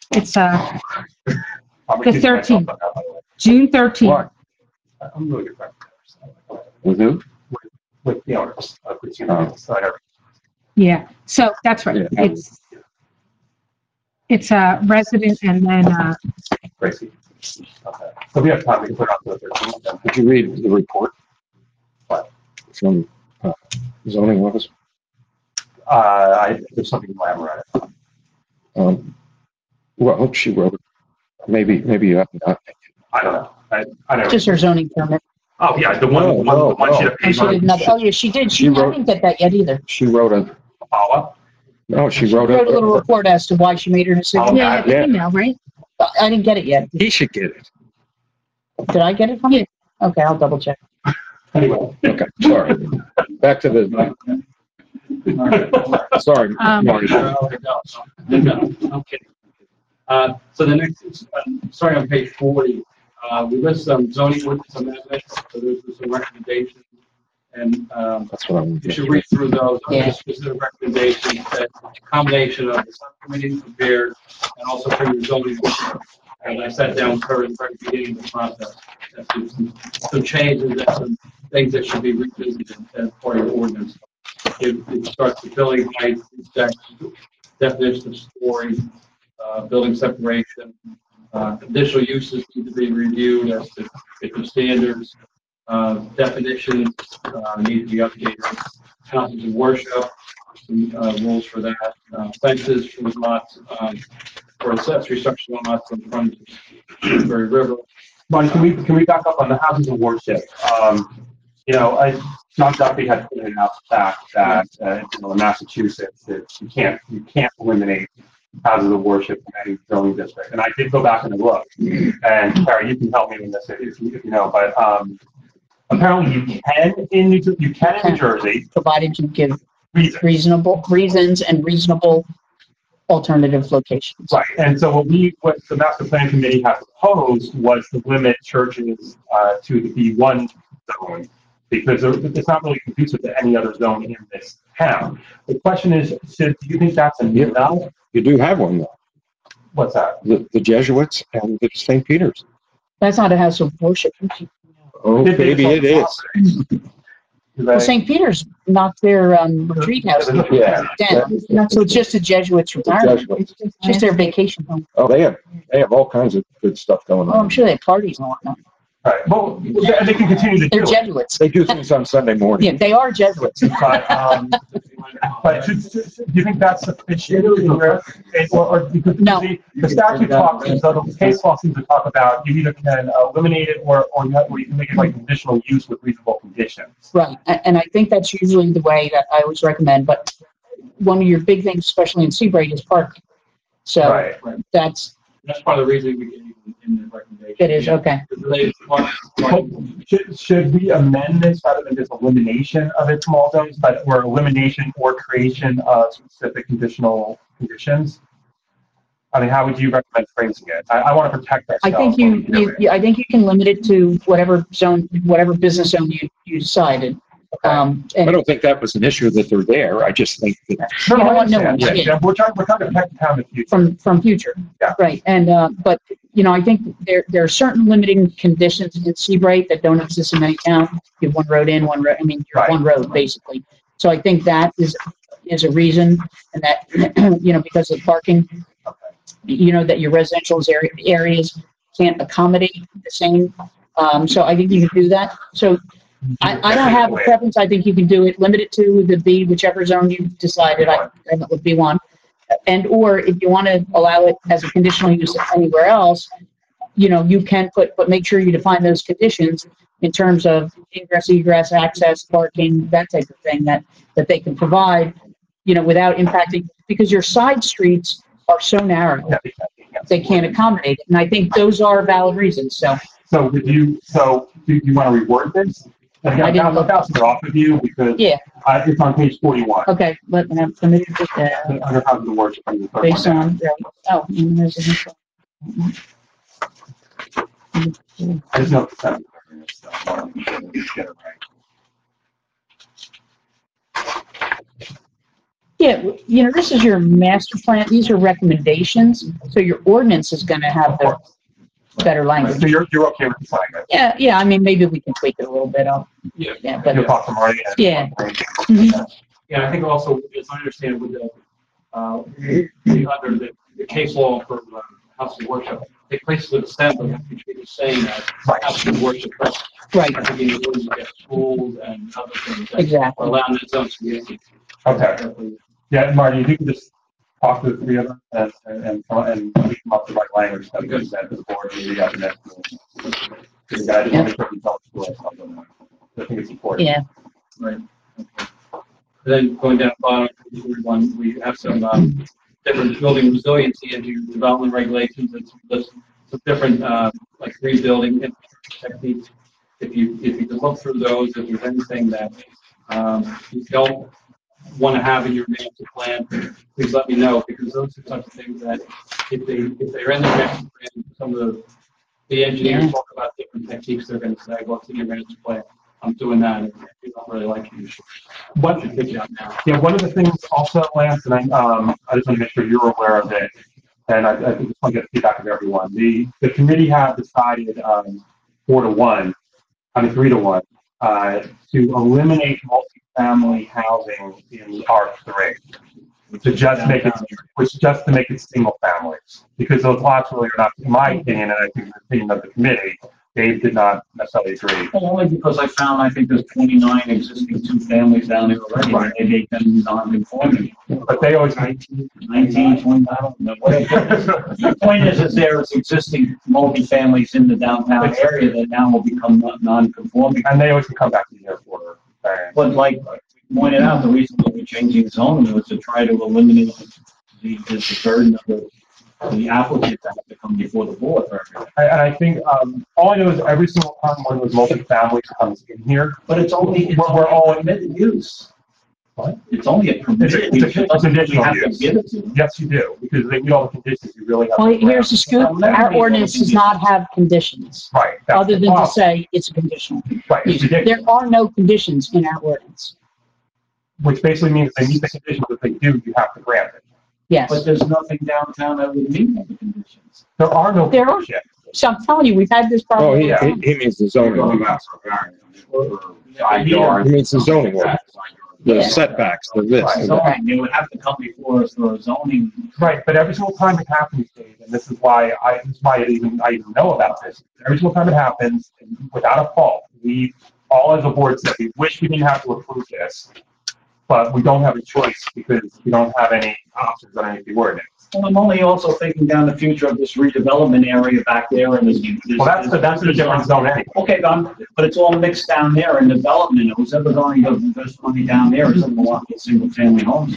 It's, uh, I'm The recusing myself thirteenth. on that, by the way. June thirteenth. Why? I'm really good friends With who? with the owners of Cucina. So I never- Yeah, so that's right. Yeah. It's, it's a resident and then, uh, Gracie. Okay. So we have time, we can put it on to the thirteenth then. Did you read the report? What? From uh, zoning office? Uh, I, there's something elaborate. Um, well, she wrote it. Maybe, maybe you haven't got it. I don't know. I, I don't. Just her zoning permit. Oh, yeah, the one, No, the one, the one no, sheet no. of And she paper. did not, oh yeah, she did. She, She I wrote- didn't get that yet either. She wrote a, Follow up. no, she She wrote wrote a little a, report as to why she made her decision. Oh, yeah, yeah. the email, right? But I didn't get it yet. he should get it. Did I get it from you? Okay, I'll double check. Anyway. Okay, sorry. Back to the, sorry, Um, Marty. No, no, no, I'm kidding. Uh, so the next, uh, starting on page forty, uh, we list some zoning ordinance amendments, so there's some recommendations. And, um, That's what I'm. you should read through those, Yeah. There's specific recommendations that a combination of the subcommittee prepared and also from your zoning. board. And I sat down with her at the very beginning of the process. That's some, some changes and some things that should be revisited as part of the ordinance. It, it starts with building height, def- definition of story, uh, building separation, uh, conditional uses need to be reviewed as to if the standards, uh, definitions, uh, need to be updated. Houses of worship, some, uh, rules for that, uh, fences for the lots, um, for accessory structure on lots in front of Shrewsbury River. Marty, can we, can we back up on the houses of worship? Um, you know, I, John Duffy had pointed out the fact that, uh, you know, in Massachusetts, that you can't, you can't eliminate houses of worship from any zoning district. And I did go back and look, and Carrie, you can help me with this if you, if you know, but, um, apparently you can in New, you can in New Jersey, Provided you give reason. reasonable reasons and reasonable alternative locations. Right, and so what we, what the master plan committee had proposed was to limit churches, uh, to the B one zone, because there- it's not really conducive to any other zone in this town. The question is, should, do you think that's enough? You do have one though, What's that? the, the Jesuits and the Saint Peter's. That's not a house of worship. Oh, Did they maybe it is. Do Well, they- Saint Peter's knocked their um, retreat house Yeah. down, so it's just a Jesuits The retirement. Jesuits. It's just their vacation home. Oh, they have, they have all kinds of good stuff going Oh, I'm on. sure they have parties and whatnot. Right, well, they they can continue to They're do it, Jesuits. They do things on Sunday Yeah, morning. they are Jesuits. but, um, but should, should- should- do you think that's sufficient? Or, or, because No. the, the statute talks, so the case law seems to talk about you either can eliminate it or, or you have, or you can make it like conditional use with reasonable conditions. Right, a- and I think that's usually the way that I always recommend, but one of your big things, especially in Seabright, is parking. So Right. that's, That's part of the reason we gave in, in the recommendation. it is, okay. It's related to parking. But Should, should we amend this rather than just elimination of it from all zones, but or elimination or creation of specific conditional conditions? I mean, how would you recommend phrasing it? I, I want to protect I ourselves. think when you, we do you, it. you- I think you can limit it to whatever zone, whatever business zone you, you decided. Um, I and don't think that was an issue that they're there. I just think that, No, you no, don't I want no understand. one, Yeah, yeah. yeah, We're trying, we're trying to protect the town in the future. from, from future. Yeah. Right, and, uh, but, you know, I think there, there are certain limiting conditions in Seabright that don't exist in many towns. You have one road in, one road, I mean, you're Right. one road, basically. So I think that is, is a reason, and that, you know, because of parking, you know, that your residential area, areas can't accommodate the same. Um, so I think you can do that. So I, I don't have a preference. I think you can do it, limit it to the B, whichever zone you decided. I, I went with B one. And, or if you want to allow it as a conditional use anywhere else, you know, you can put, but make sure you define those conditions in terms of ingress, egress, access, parking, that type of thing that, that they can provide, you know, without impacting, because your side streets are so narrow, Yeah, they can't- they can't. they can't accommodate it. And I think those are valid reasons. So So would you, so do you want to reword this? And I again, didn't I'm look. bouncing it off of you because Yeah. uh, it's on page forty-one. Okay, let me have, let me just, uh, Under how the words are used. based on, oh, in residential. There's no percent. So I want to make sure that we get it right. Yeah, you know, this is your master plan, these are recommendations, so your ordinance is gonna have the better So language. you're, you're okay with the sign, right? Yeah, yeah, I mean, maybe we can tweak it a little bit, I'll, Yeah. yeah, but, You'll talk to Marty and. Yeah. Mhm. Yeah, I think also, as I understand with the, uh, the other, the, the case law for uh, house of worship, it places with assembly, which is saying that house of worship, but right, I think in order to get schools and other things that exactly. are allowed in its own community. Okay. Yeah, Marty, if you can just talk to the three of them and, and, and, and we come up with the right language that we can send to the board and we got the next one. The guy just want to make sure he tells us what something. I think it's important. Yeah, Right. Okay. Then going down the bottom, one, we have some, um, different building resiliency and your development regulations and some, list- some different, uh, like rebuilding techniques. If you, if you can look through those, if there's anything that, um, you don't want to have in your master plan, please let me know, because those are types of things that if they, if they're in the master plan, some of the, the engineers Yeah. talk about different techniques, they're going to say, well, it's in your master plan. I'm doing that, and if you don't really like it, you should, what should take it out now? Yeah, one of the things also, Lance, and I, um, I just want to make sure you're aware of it, and I, I just want to get feedback of everyone. The, the committee have decided, um, four to one, I mean, three to one, uh, to eliminate multifamily housing in R three. To just make it, which just to make it single families, because those lots really are not, in my opinion, and I think the opinion of the committee, Dave did not necessarily agree. Well, only because I found, I think there's twenty-nine existing two families down there already, Right. and they make them non-conforming. But they always, nineteen, twenty, I don't know. Whatever. The point is, is there is existing multi-families in the downtown area that now will become non- non-conforming. and they always can come back to the airport. variance. But like we pointed out, the reason that we're changing zoning was to try to eliminate the, the the burden of the, the applicant that have to come before the board for everything. I- And I think, um, all I know is every single time one of those multifamily comes in here, But it's only, it's We're- we're all all- permitted use. What? It's only a permitted It's a- use. it's a It doesn't mean we conditional have to use. give it to them. yes, you do, because they meet all the conditions, you really have. well, to grant. here's the scoop, our ordinance does not have conditions, Right. that's other the than to problem. say it's a conditional Right, it's use. ridiculous, There are no conditions in our ordinance, which basically means if they meet the conditions, if they do, you have to grant it. yes. But there's nothing downtown that would meet the conditions. There are no. There are- conditions. So I'm telling you, we've had this Oh, problem. he, he he means the zoning. Side He yard. means the zoning ordinance, the Yeah. setbacks, the this, Right. the So that. they would have to come before us for a zoning. Right, but every single time it happens, Dave, and this is why I, this is why I even, I even know about this. Every single time it happens, without a fault, we, all as a board said, we wish we didn't have to approve this, but we don't have a choice because we don't have any options underneath the ordinance. Well, I'm only also thinking down the future of this redevelopment area back there and this. Well, that's, the- that's a different zone anyway. Okay, but, but it's all mixed down there in development. Who's ever going to invest money down there is going to want single family homes.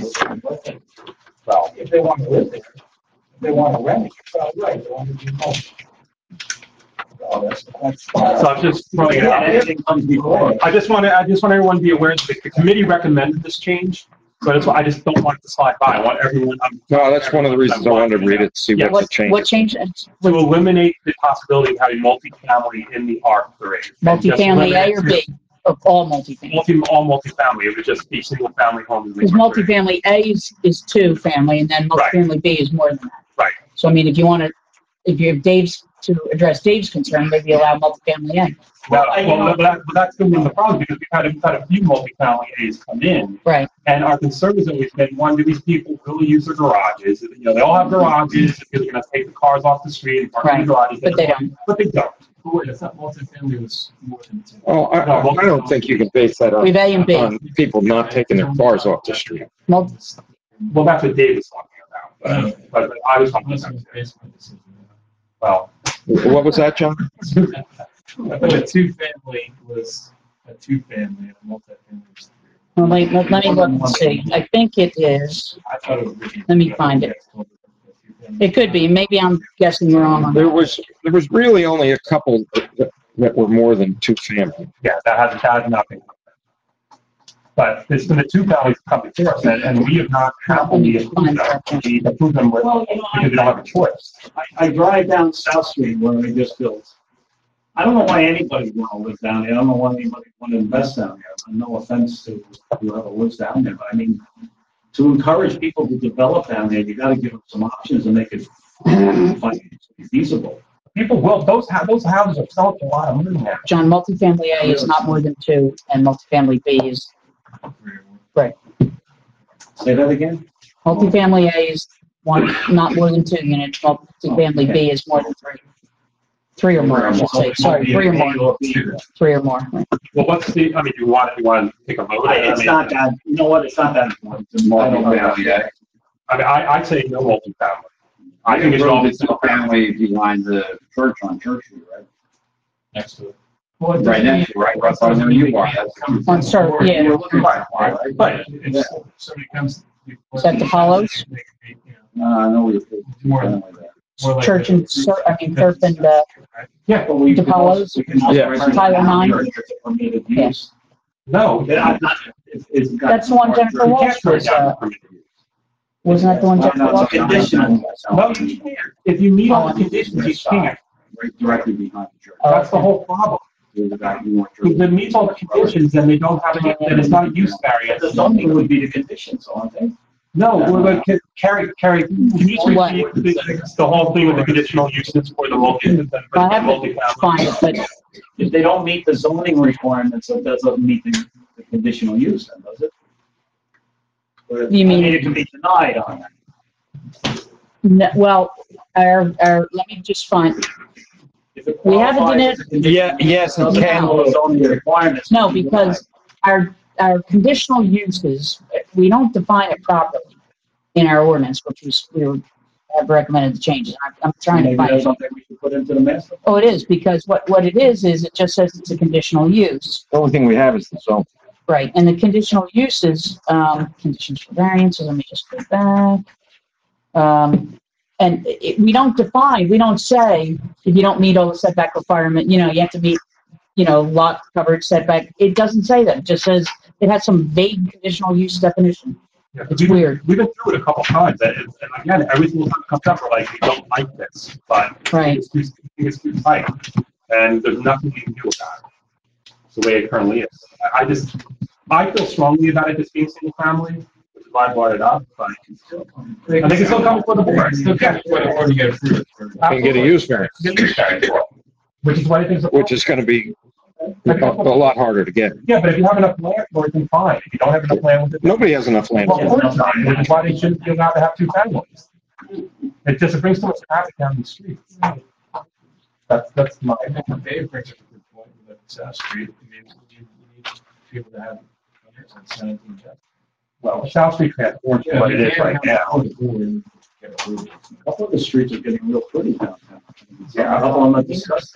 Well, If they want to live there, if they want to rent it, you're probably right. They want to do both. Well, that's- that's- So I'm just throwing it out there. Anything comes before. I just want to, I just want everyone to be aware that the committee recommended this change, so that's why I just don't want it to slide by. I want everyone, um, No, that's one of the reasons I wanted to read it, to see Yeah, what the what, what change. changed? to eliminate the possibility of having multifamily in the R three. And just Multifamily limit A it or to B, or all multifamily? Multi, all multifamily, it would just be single family homes. in the Because R three. multifamily A is, is two family, and then Right. multifamily B is more than that. Right. So I mean, if you want to, if you have Dave's, to address Dave's concern, maybe allow multifamily A. Well, well, but that, but that's going to be the problem, because we've had, we've had a few multifamily A's come in, Right, and our concern has always been, one, do these people really use their garages? You know, they all have garages, because they're gonna take the cars off the street and park in Right, the garages. but they don't. But they don't. Wait, I thought multifamily was more than two. Oh, I, I I don't think you can base that we on, have A and B. on people not taking their cars off the street. Multi, Well, that's what Dave was talking about, but, but but I was talking about, well, What was that, John? I thought a two-family was a two-family and a multifamily was three. well, let, let let me look and see. I think it is, I thought it was. written- Let me find it. it could be, maybe I'm guessing wrong on There that. was, there was really only a couple that, that were more than two family. yeah, that has, that has nothing. But it's been the two families come before us, and, and we have not happily approved them. We approve them with, Well, you know, because we don't have a choice. I, I drive down South Street where I just built. I don't know why anybody would want to live down there. I don't know why anybody would want to invest down there. No offense to whoever lives down there, but I mean, to encourage people to develop down there, you gotta give them some options and make it financially feasible. People will, those, hou- those houses are selling for a lot of money now. John, multifamily A is not more than two, and multifamily B is, Say that again? multifamily A is one, not more than two units, multifamily B is more than three. Three or more, I should say, sorry, three or more, three or more. Well, what's the, I mean, you want, you want to take a vote? I- I It's mean, not that, you know what, it's not that important. to me. I don't know. Multifamily, yeah. I mean, I, I'd say no multifamily. I I think it's all the single family behind the church on Church Street, right? Next to it. Right next to, it, right, right by where you are. That's- On Sir, yeah, You're looking right, right? But Yeah. if somebody comes. Is that the Palos? Uh, I know we. More- more like Church the- and Sir, I mean, Turf and, uh, Yeah, But we can DePaulo's? also- we can also Yeah. turn it Title down nine? here and get the permitted use. no. Yeah, I'm not- it's- it's got- That's the one Jennifer You Walsh can't turn was, down uh, the permitted use. wasn't that the one No, Jennifer no, it's a Walsh? conditional. No, you can't. If you meet all the conditions, you can't. Right directly behind the church. Oh, That's the okay. whole problem. There's a guy who wants church. If it meets all the conditions, then they don't have any, then it's not a use variance. The zoning would be the conditions, aren't they? No, we're going to carry, carry, can you just What? repeat the, the whole thing with the conditional uses for the multi, for the I have it, multifamily? fine, but If they don't meet the zoning requirements, it doesn't meet the, the conditional use, then, does it? Or- You mean- I mean, it can be denied on that. No, well, our, our, let me just find, If it We have a qualifies deni- as a conditional Yeah, yes, use, it doesn't can. follow zoning requirements. no, because our, our conditional uses, we don't define it properly in our ordinance, which was, we were, have recommended the changes. I'm, I'm trying to Maybe find that's it. something we should put into the master. Oh, it is, because what, what it is, is it just says it's a conditional use. The only thing we have is the zone. Right, and the conditional uses, um, conditions for variances, let me just go back. Um, and it, we don't define, we don't say, if you don't meet all the setback requirement, you know, you have to meet, you know, lot coverage setback. It doesn't say that, it just says, it has some vague conditional use definition. Yeah, It's we've been- weird. We've been through it a couple times, and, and again, every single time it comes up, we're like, we don't like this, but Right. it's too, it's too tight, and there's nothing you can do about it. It's the way it currently is. I, I just, I feel strongly about it just being single family, which is why I brought it up, but I think it's still coming for the board. Still coming for the board to get approved. And get a use variance, Get a use variance for it, Which is what I think is. which is gonna be a, a lot harder to get. Yeah, but if you have enough land for it, then fine. If you don't have enough land with it. Nobody has enough land. Well, of course not, which is why they shouldn't be allowed to have two families. It just, it brings so much traffic down the street. That's, that's my. Dave brings up a good point with South Street. I mean, you, you need people to have owners on seventeen Jeff. Well, South Street can't afford what it is right now. A couple of the streets are getting real pretty downtown. Yeah. A couple of them are disgusting.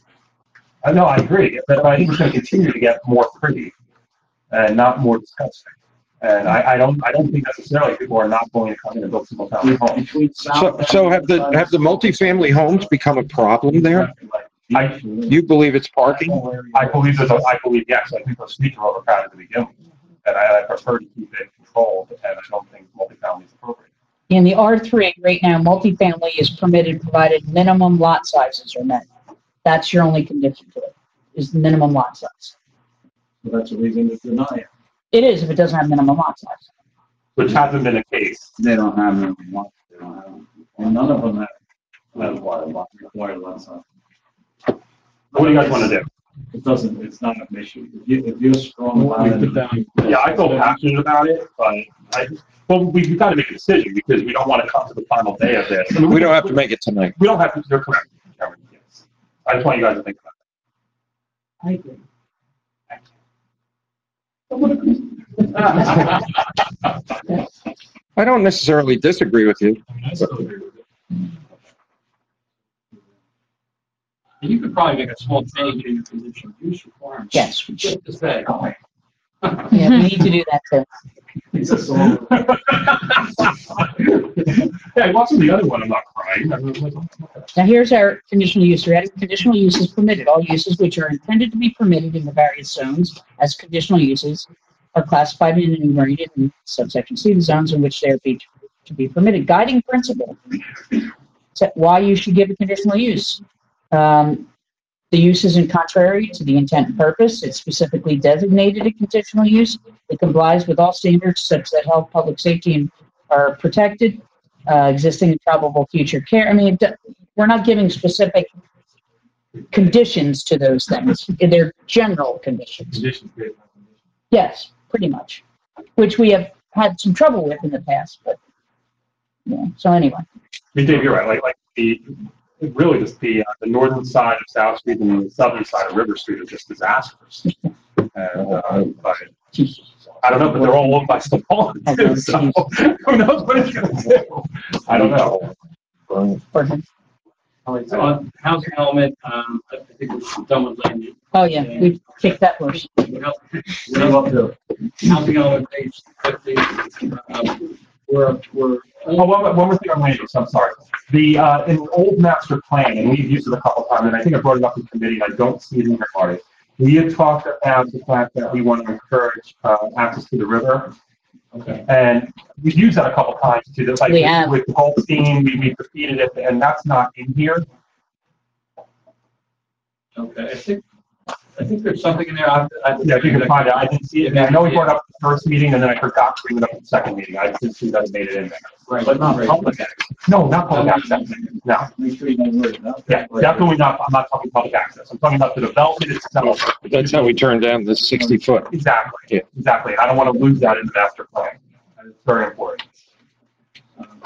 I know, I agree, but I think it's gonna continue to get more pretty and not more disgusting. And I, I don't, I don't think necessarily people are not going to come in and build single family homes. Between So, South so and- have the, have the multifamily homes become a problem there? I, You believe it's parking? I believe there's a, I believe, yes, I think those streets are overcrowded to begin with. And I, I prefer to keep it controlled, and I don't think multifamily is appropriate. In the R three, right now, multifamily is permitted provided minimum lot sizes are met. That's your only condition to it, is the minimum lot size. So that's a reason to deny it. It is if it doesn't have minimum lot size. Which hasn't been the case. They don't have them, they don't have them. And none of them have, have water, lot- required lot size. What do you guys want to do? It doesn't, it's not an issue. If you, if you're strong about it. Yeah, I feel passionate about it, but I, well, we, we've got to make a decision because we don't want to come to the final day of this. I mean, We don't have to make it tonight. We don't have to, you're correct, Chairman, yes. I just want you guys to think about I agree. I don't necessarily disagree with you. I mean, I still agree with it. And you could probably make a small change in your conditional use requirement. Yes. Just to say, oh, Yeah, we need to do that too. It's a song. it. Yeah, watching the other one, I'm not crying. I'm like, okay. Now, here's our conditional use. We're adding conditional uses permitted. All uses which are intended to be permitted in the various zones as conditional uses are classified and enumerated in subsection C, the zones in which they are be, to be permitted. Guiding principle. So why you should give a conditional use. Um, the use isn't contrary to the intent and purpose. It's specifically designated a conditional use. It It complies with all standards such that health, public safety and are protected, uh, existing and probable future care. I mean, it do- we're not giving specific conditions to those things. They're general conditions. Conditions based on conditions. Yes, pretty much, which we have had some trouble with in the past, but, yeah, so anyway. I mean, Dave, you're right, like, like the, really just the, uh, the northern side of South Street and the southern side of River Street are just disastrous. And, uh, but, I don't know, but they're all owned by Stepan too, so who knows what it's gonna do? I don't know. All right, so on housing element, um, I think we're done with land use. Oh, yeah, we kicked that horse. We're up to housing element, page fifty. Um, We're, we're, Oh, one, one more thing on land use, I'm sorry. The, uh, in the old master plan, and we've used it a couple times, and I think I brought it up in committee, and I don't see it in here, Marty. We had talked about the fact that we want to encourage, uh, access to the river. okay. And we've used that a couple times too, just like We have. with Goldstein, we, we repeated it, and that's not in here. Okay, I think, I think there's something in there. I, I, Yeah, if you can find it, I didn't see it, and I know we brought it up at the first meeting, and then I forgot to bring it up at the second meeting, I didn't see that it made it in there. Right, But not right. public access. No, not public access, no, Make sure you know where it's at. yeah, definitely not, I'm not talking public access, I'm talking about the development itself. That's how we turned down the sixty foot. Exactly, Yeah. exactly, and I don't want to lose that in the master plan, and it's very important. Um,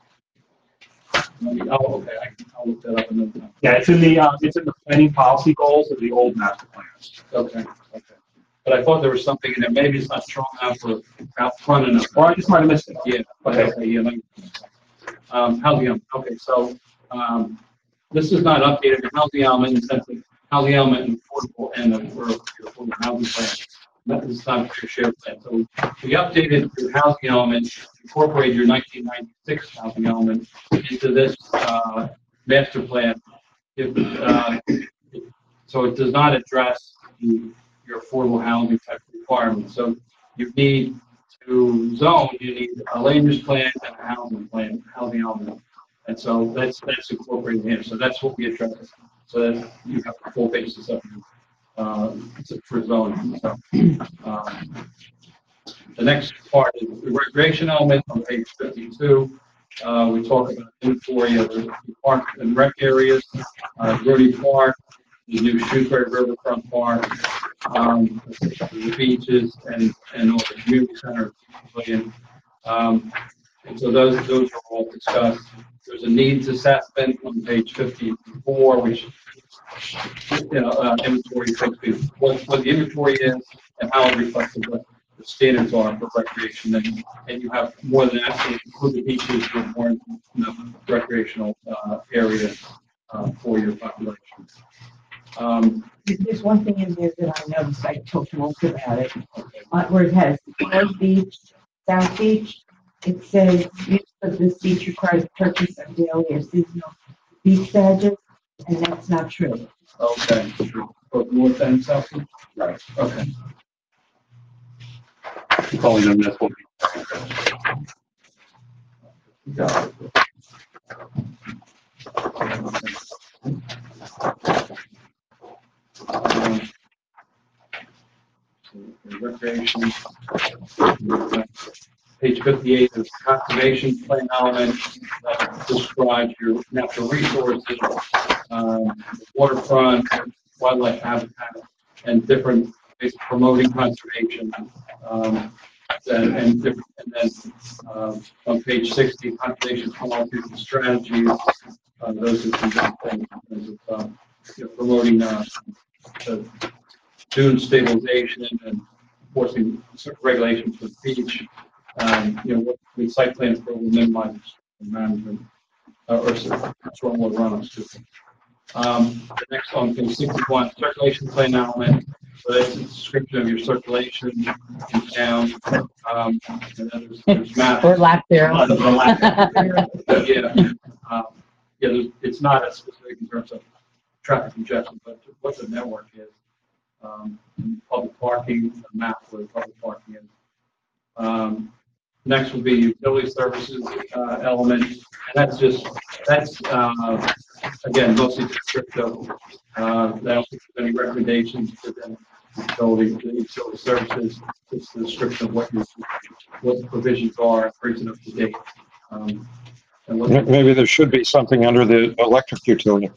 Oh, okay, I can, I'll look that up another time. Yeah, it's in the, uh, it's in the planning policy goals of the old master plan. Okay, okay. But I thought there was something in there, maybe it's not strong enough or out front enough. Or I just might have missed it. Yeah, okay, okay, yeah. let me- Um, housing, element. Okay, so, um, this is not updated, the housing element, in the sense of housing element and affordable and the, or your affordable housing plan. That is not your share plan, so we updated the housing element, incorporated your nineteen ninety-six housing element into this, uh, master plan. If, uh, so it does not address the, your affordable housing type requirements, so you need to zone, you need a land use plan and a housing plan, housing element. And so that's, that's incorporated in here. So that's what we address. So that you have the full basis of, uh, for zoning. So, um, the next part is the recreation element on page fifty-two. Uh, we talk about inventory of the park and rec areas, uh, Rudy Park, the new Shrewsbury Riverfront Park, um, the beaches, and, and all the community center pavilion. Um, and so those, those are all discussed. There's a needs assessment on page fifty-four, which, you know, uh, inventory, basically what, what the inventory is and how it reflects what the standards are for recreation. And, and you have more than that, so include the beaches with more, you know, recreational, uh, areas, uh, for your population. Um, There's one thing in there that I noticed, I talked to Walter about it, uh, where it has North Beach, South Beach. It says use of this beach requires purchase of daily or seasonal beach badges, and that's not true. okay, both north and south. Right. Okay. It's only the municipal. Um, Recreation. Page fifty-eight is conservation plan element that describes your natural resources, um, waterfront, wildlife habitat, and different ways of promoting conservation. Um, and, and, different, and then um, on page sixty, conservation policies and strategies. Uh, those are some different things in terms of um, you know, promoting uh, the dune stabilization and enforcing certain regulations for the beach. Um, you know, what the site plans for will minimize management uh, or stormwater runoffs too. Um, the next on page sixty-one, circulation plan element. So that's a description of your circulation in town. Um, and then there's, there's maps. Or lack thereof. Yeah, um, yeah, there's, it's not as specific in terms of traffic congestion, but what the network is. Um, public parking, a map where public parking is. Um, next will be utility services uh, element, and that's just, that's, uh, again, mostly descriptive. Uh, I don't think there's any recommendations for the utility, the utility services. just the description of what your, what the provisions are, brings it up to date. Um, and what- M- Maybe there should be something under the electric utility,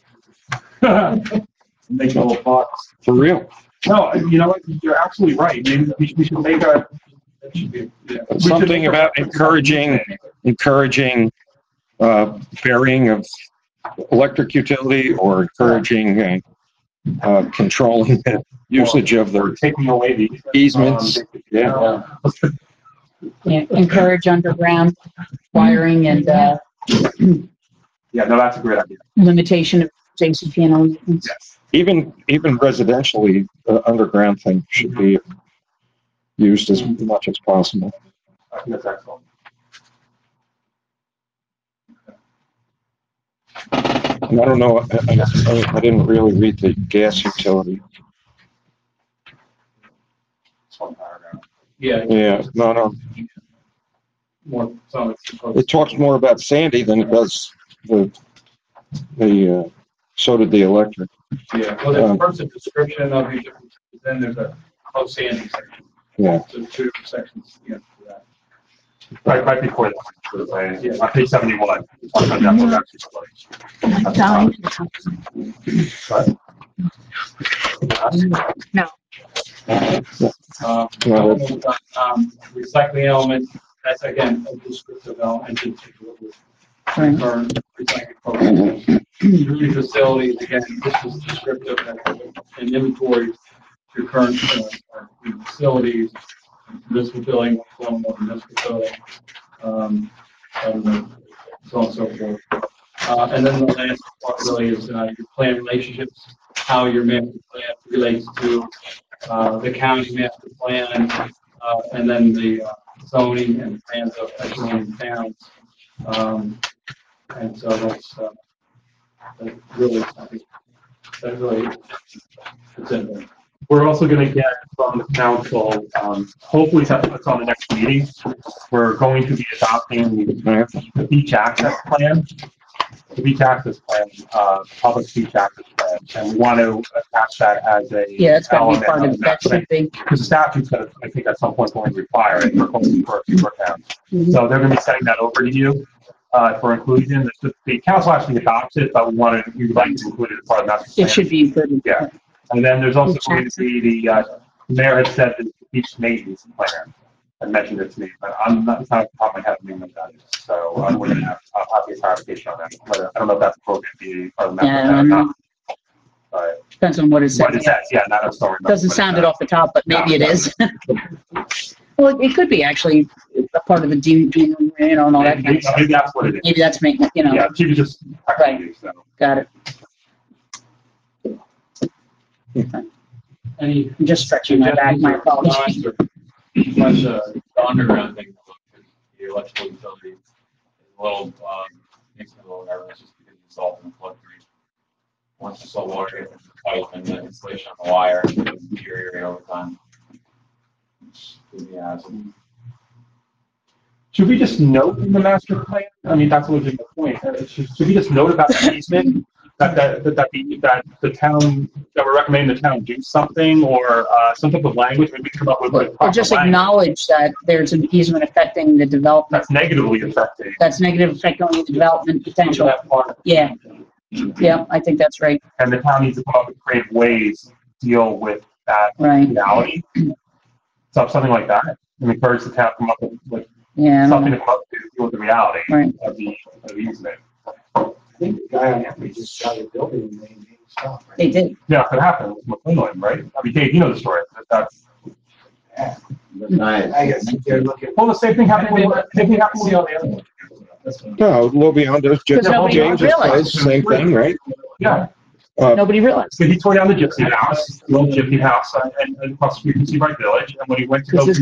Make a little box. for real. No, you know what, you're absolutely right. Maybe we should, we should make a, that should be, yeah. we should Something make a- about encouraging, encouraging, uh, burying of electric utility or encouraging, uh, uh, controlling the usage of Or the taking away the. easements. um, Yeah. Yeah, encourage underground wiring and, uh, Yeah, no, that's a great idea. limitation of J C P and all. Yes. Even, even residentially, uh, underground thing should be used as much as possible. I think that's excellent. And I don't know, I, I, I didn't really read the gas utility. It's one paragraph. Yeah, Yeah, no, no, more, some of it's. it talks more about Sandy than it does the, the, uh, so did the electric. Yeah, well, there's first a description of each, then there's a close Sandy section. Yeah. So two different sections, yeah, for that. Right, right before that. sort of thing. Yeah, on page seventy-one. it's talking about network access points. No. Um, Well, um, recycling elements, that's again, a descriptive element to take a look at Right. current recycling program. Community facilities, again, this is descriptive and inventory your current uh, facilities, municipal building, stormwater municipal building, um, and so on and so forth. Uh, and then the last part really is uh, your plan relationships, how your master plan relates to uh, the county master plan, uh, and then the uh, zoning and plans of adjoining towns. Um, and so that's, uh, that really, I think, that really fits in there. We're also going to get from the council, um, hopefully it's on the next meeting. We're going to be adopting the, the beach access plan, the beach access plan, uh, public beach access plan, and we want to attach that as a Yeah, it's gotta be element part of of, the that master plan. should be. Because the statute's going to, I think, at some point going to require it for for a few more towns. Mhm. So they're going to be sending that over to you uh, for inclusion. The, the council actually adopts it, but we want to, we'd like to include it as part of the master plan. It should be included. Yeah. And then there's also going to be the, uh, the mayor had said the beach maintenance plan, and mentioned it to me, but I'm not, it's not off the top of my head, I don't know what that is. So uh, we're gonna have, I'll have the clarification on that, whether, I don't know if that's appropriate to be part of the Yeah, master plan or I don't not. But Depends on what it what it says. says, yeah, not a story. Doesn't sound it off the top, but maybe it is. Well, it could be actually a part of the, D- D- you know, and all that kind Maybe, of stuff. maybe that's what it is. Maybe that's making, you know, Yeah, she was just, Right. texting me, so. got it. Any I'm just stretching my back, my apologies. Plus, uh, the underground thing, the electrical utility, is a little, um, makes me a little nervous just because it's all in the floodplain. Once the salt water gets into the pipe and the insulation on the wire, it will deteriorate over time. It's could be a hazard. Should we just note in the master plan? I mean, that's a legitimate point. Uh, Should, should we just note about the easement? That, that, that, that the, that the town, that we're recommending the town do something or, uh, some type of language, maybe come up with like Or proper just language acknowledge that there's an easement affecting the development, that's negatively affecting. that's negative effect on the development potential. That part. Yeah, yeah, I think that's right, And the town needs to come up with creative ways to deal with that right, reality. So something like that. And encourage the town to come up with, with yeah, I don't something know. to come up to deal with the reality Right. of the, of the easement. I think the guy on Emory just started building and they they stopped. right? They did, Yeah, it happened with McLean, right? I mean, Dave, you know the story. That- That's, Yeah. I guess they're looking. well, the same thing happened with, same thing happened with all the other ones. That's what- No, we'll be on this, Because nobody James's realized. place, same thing, right? Yeah. Uh, nobody realized. So he tore down the gypsy house, the old gypsy house, uh, and, and across the street from Seabright Village, and when he went to go This is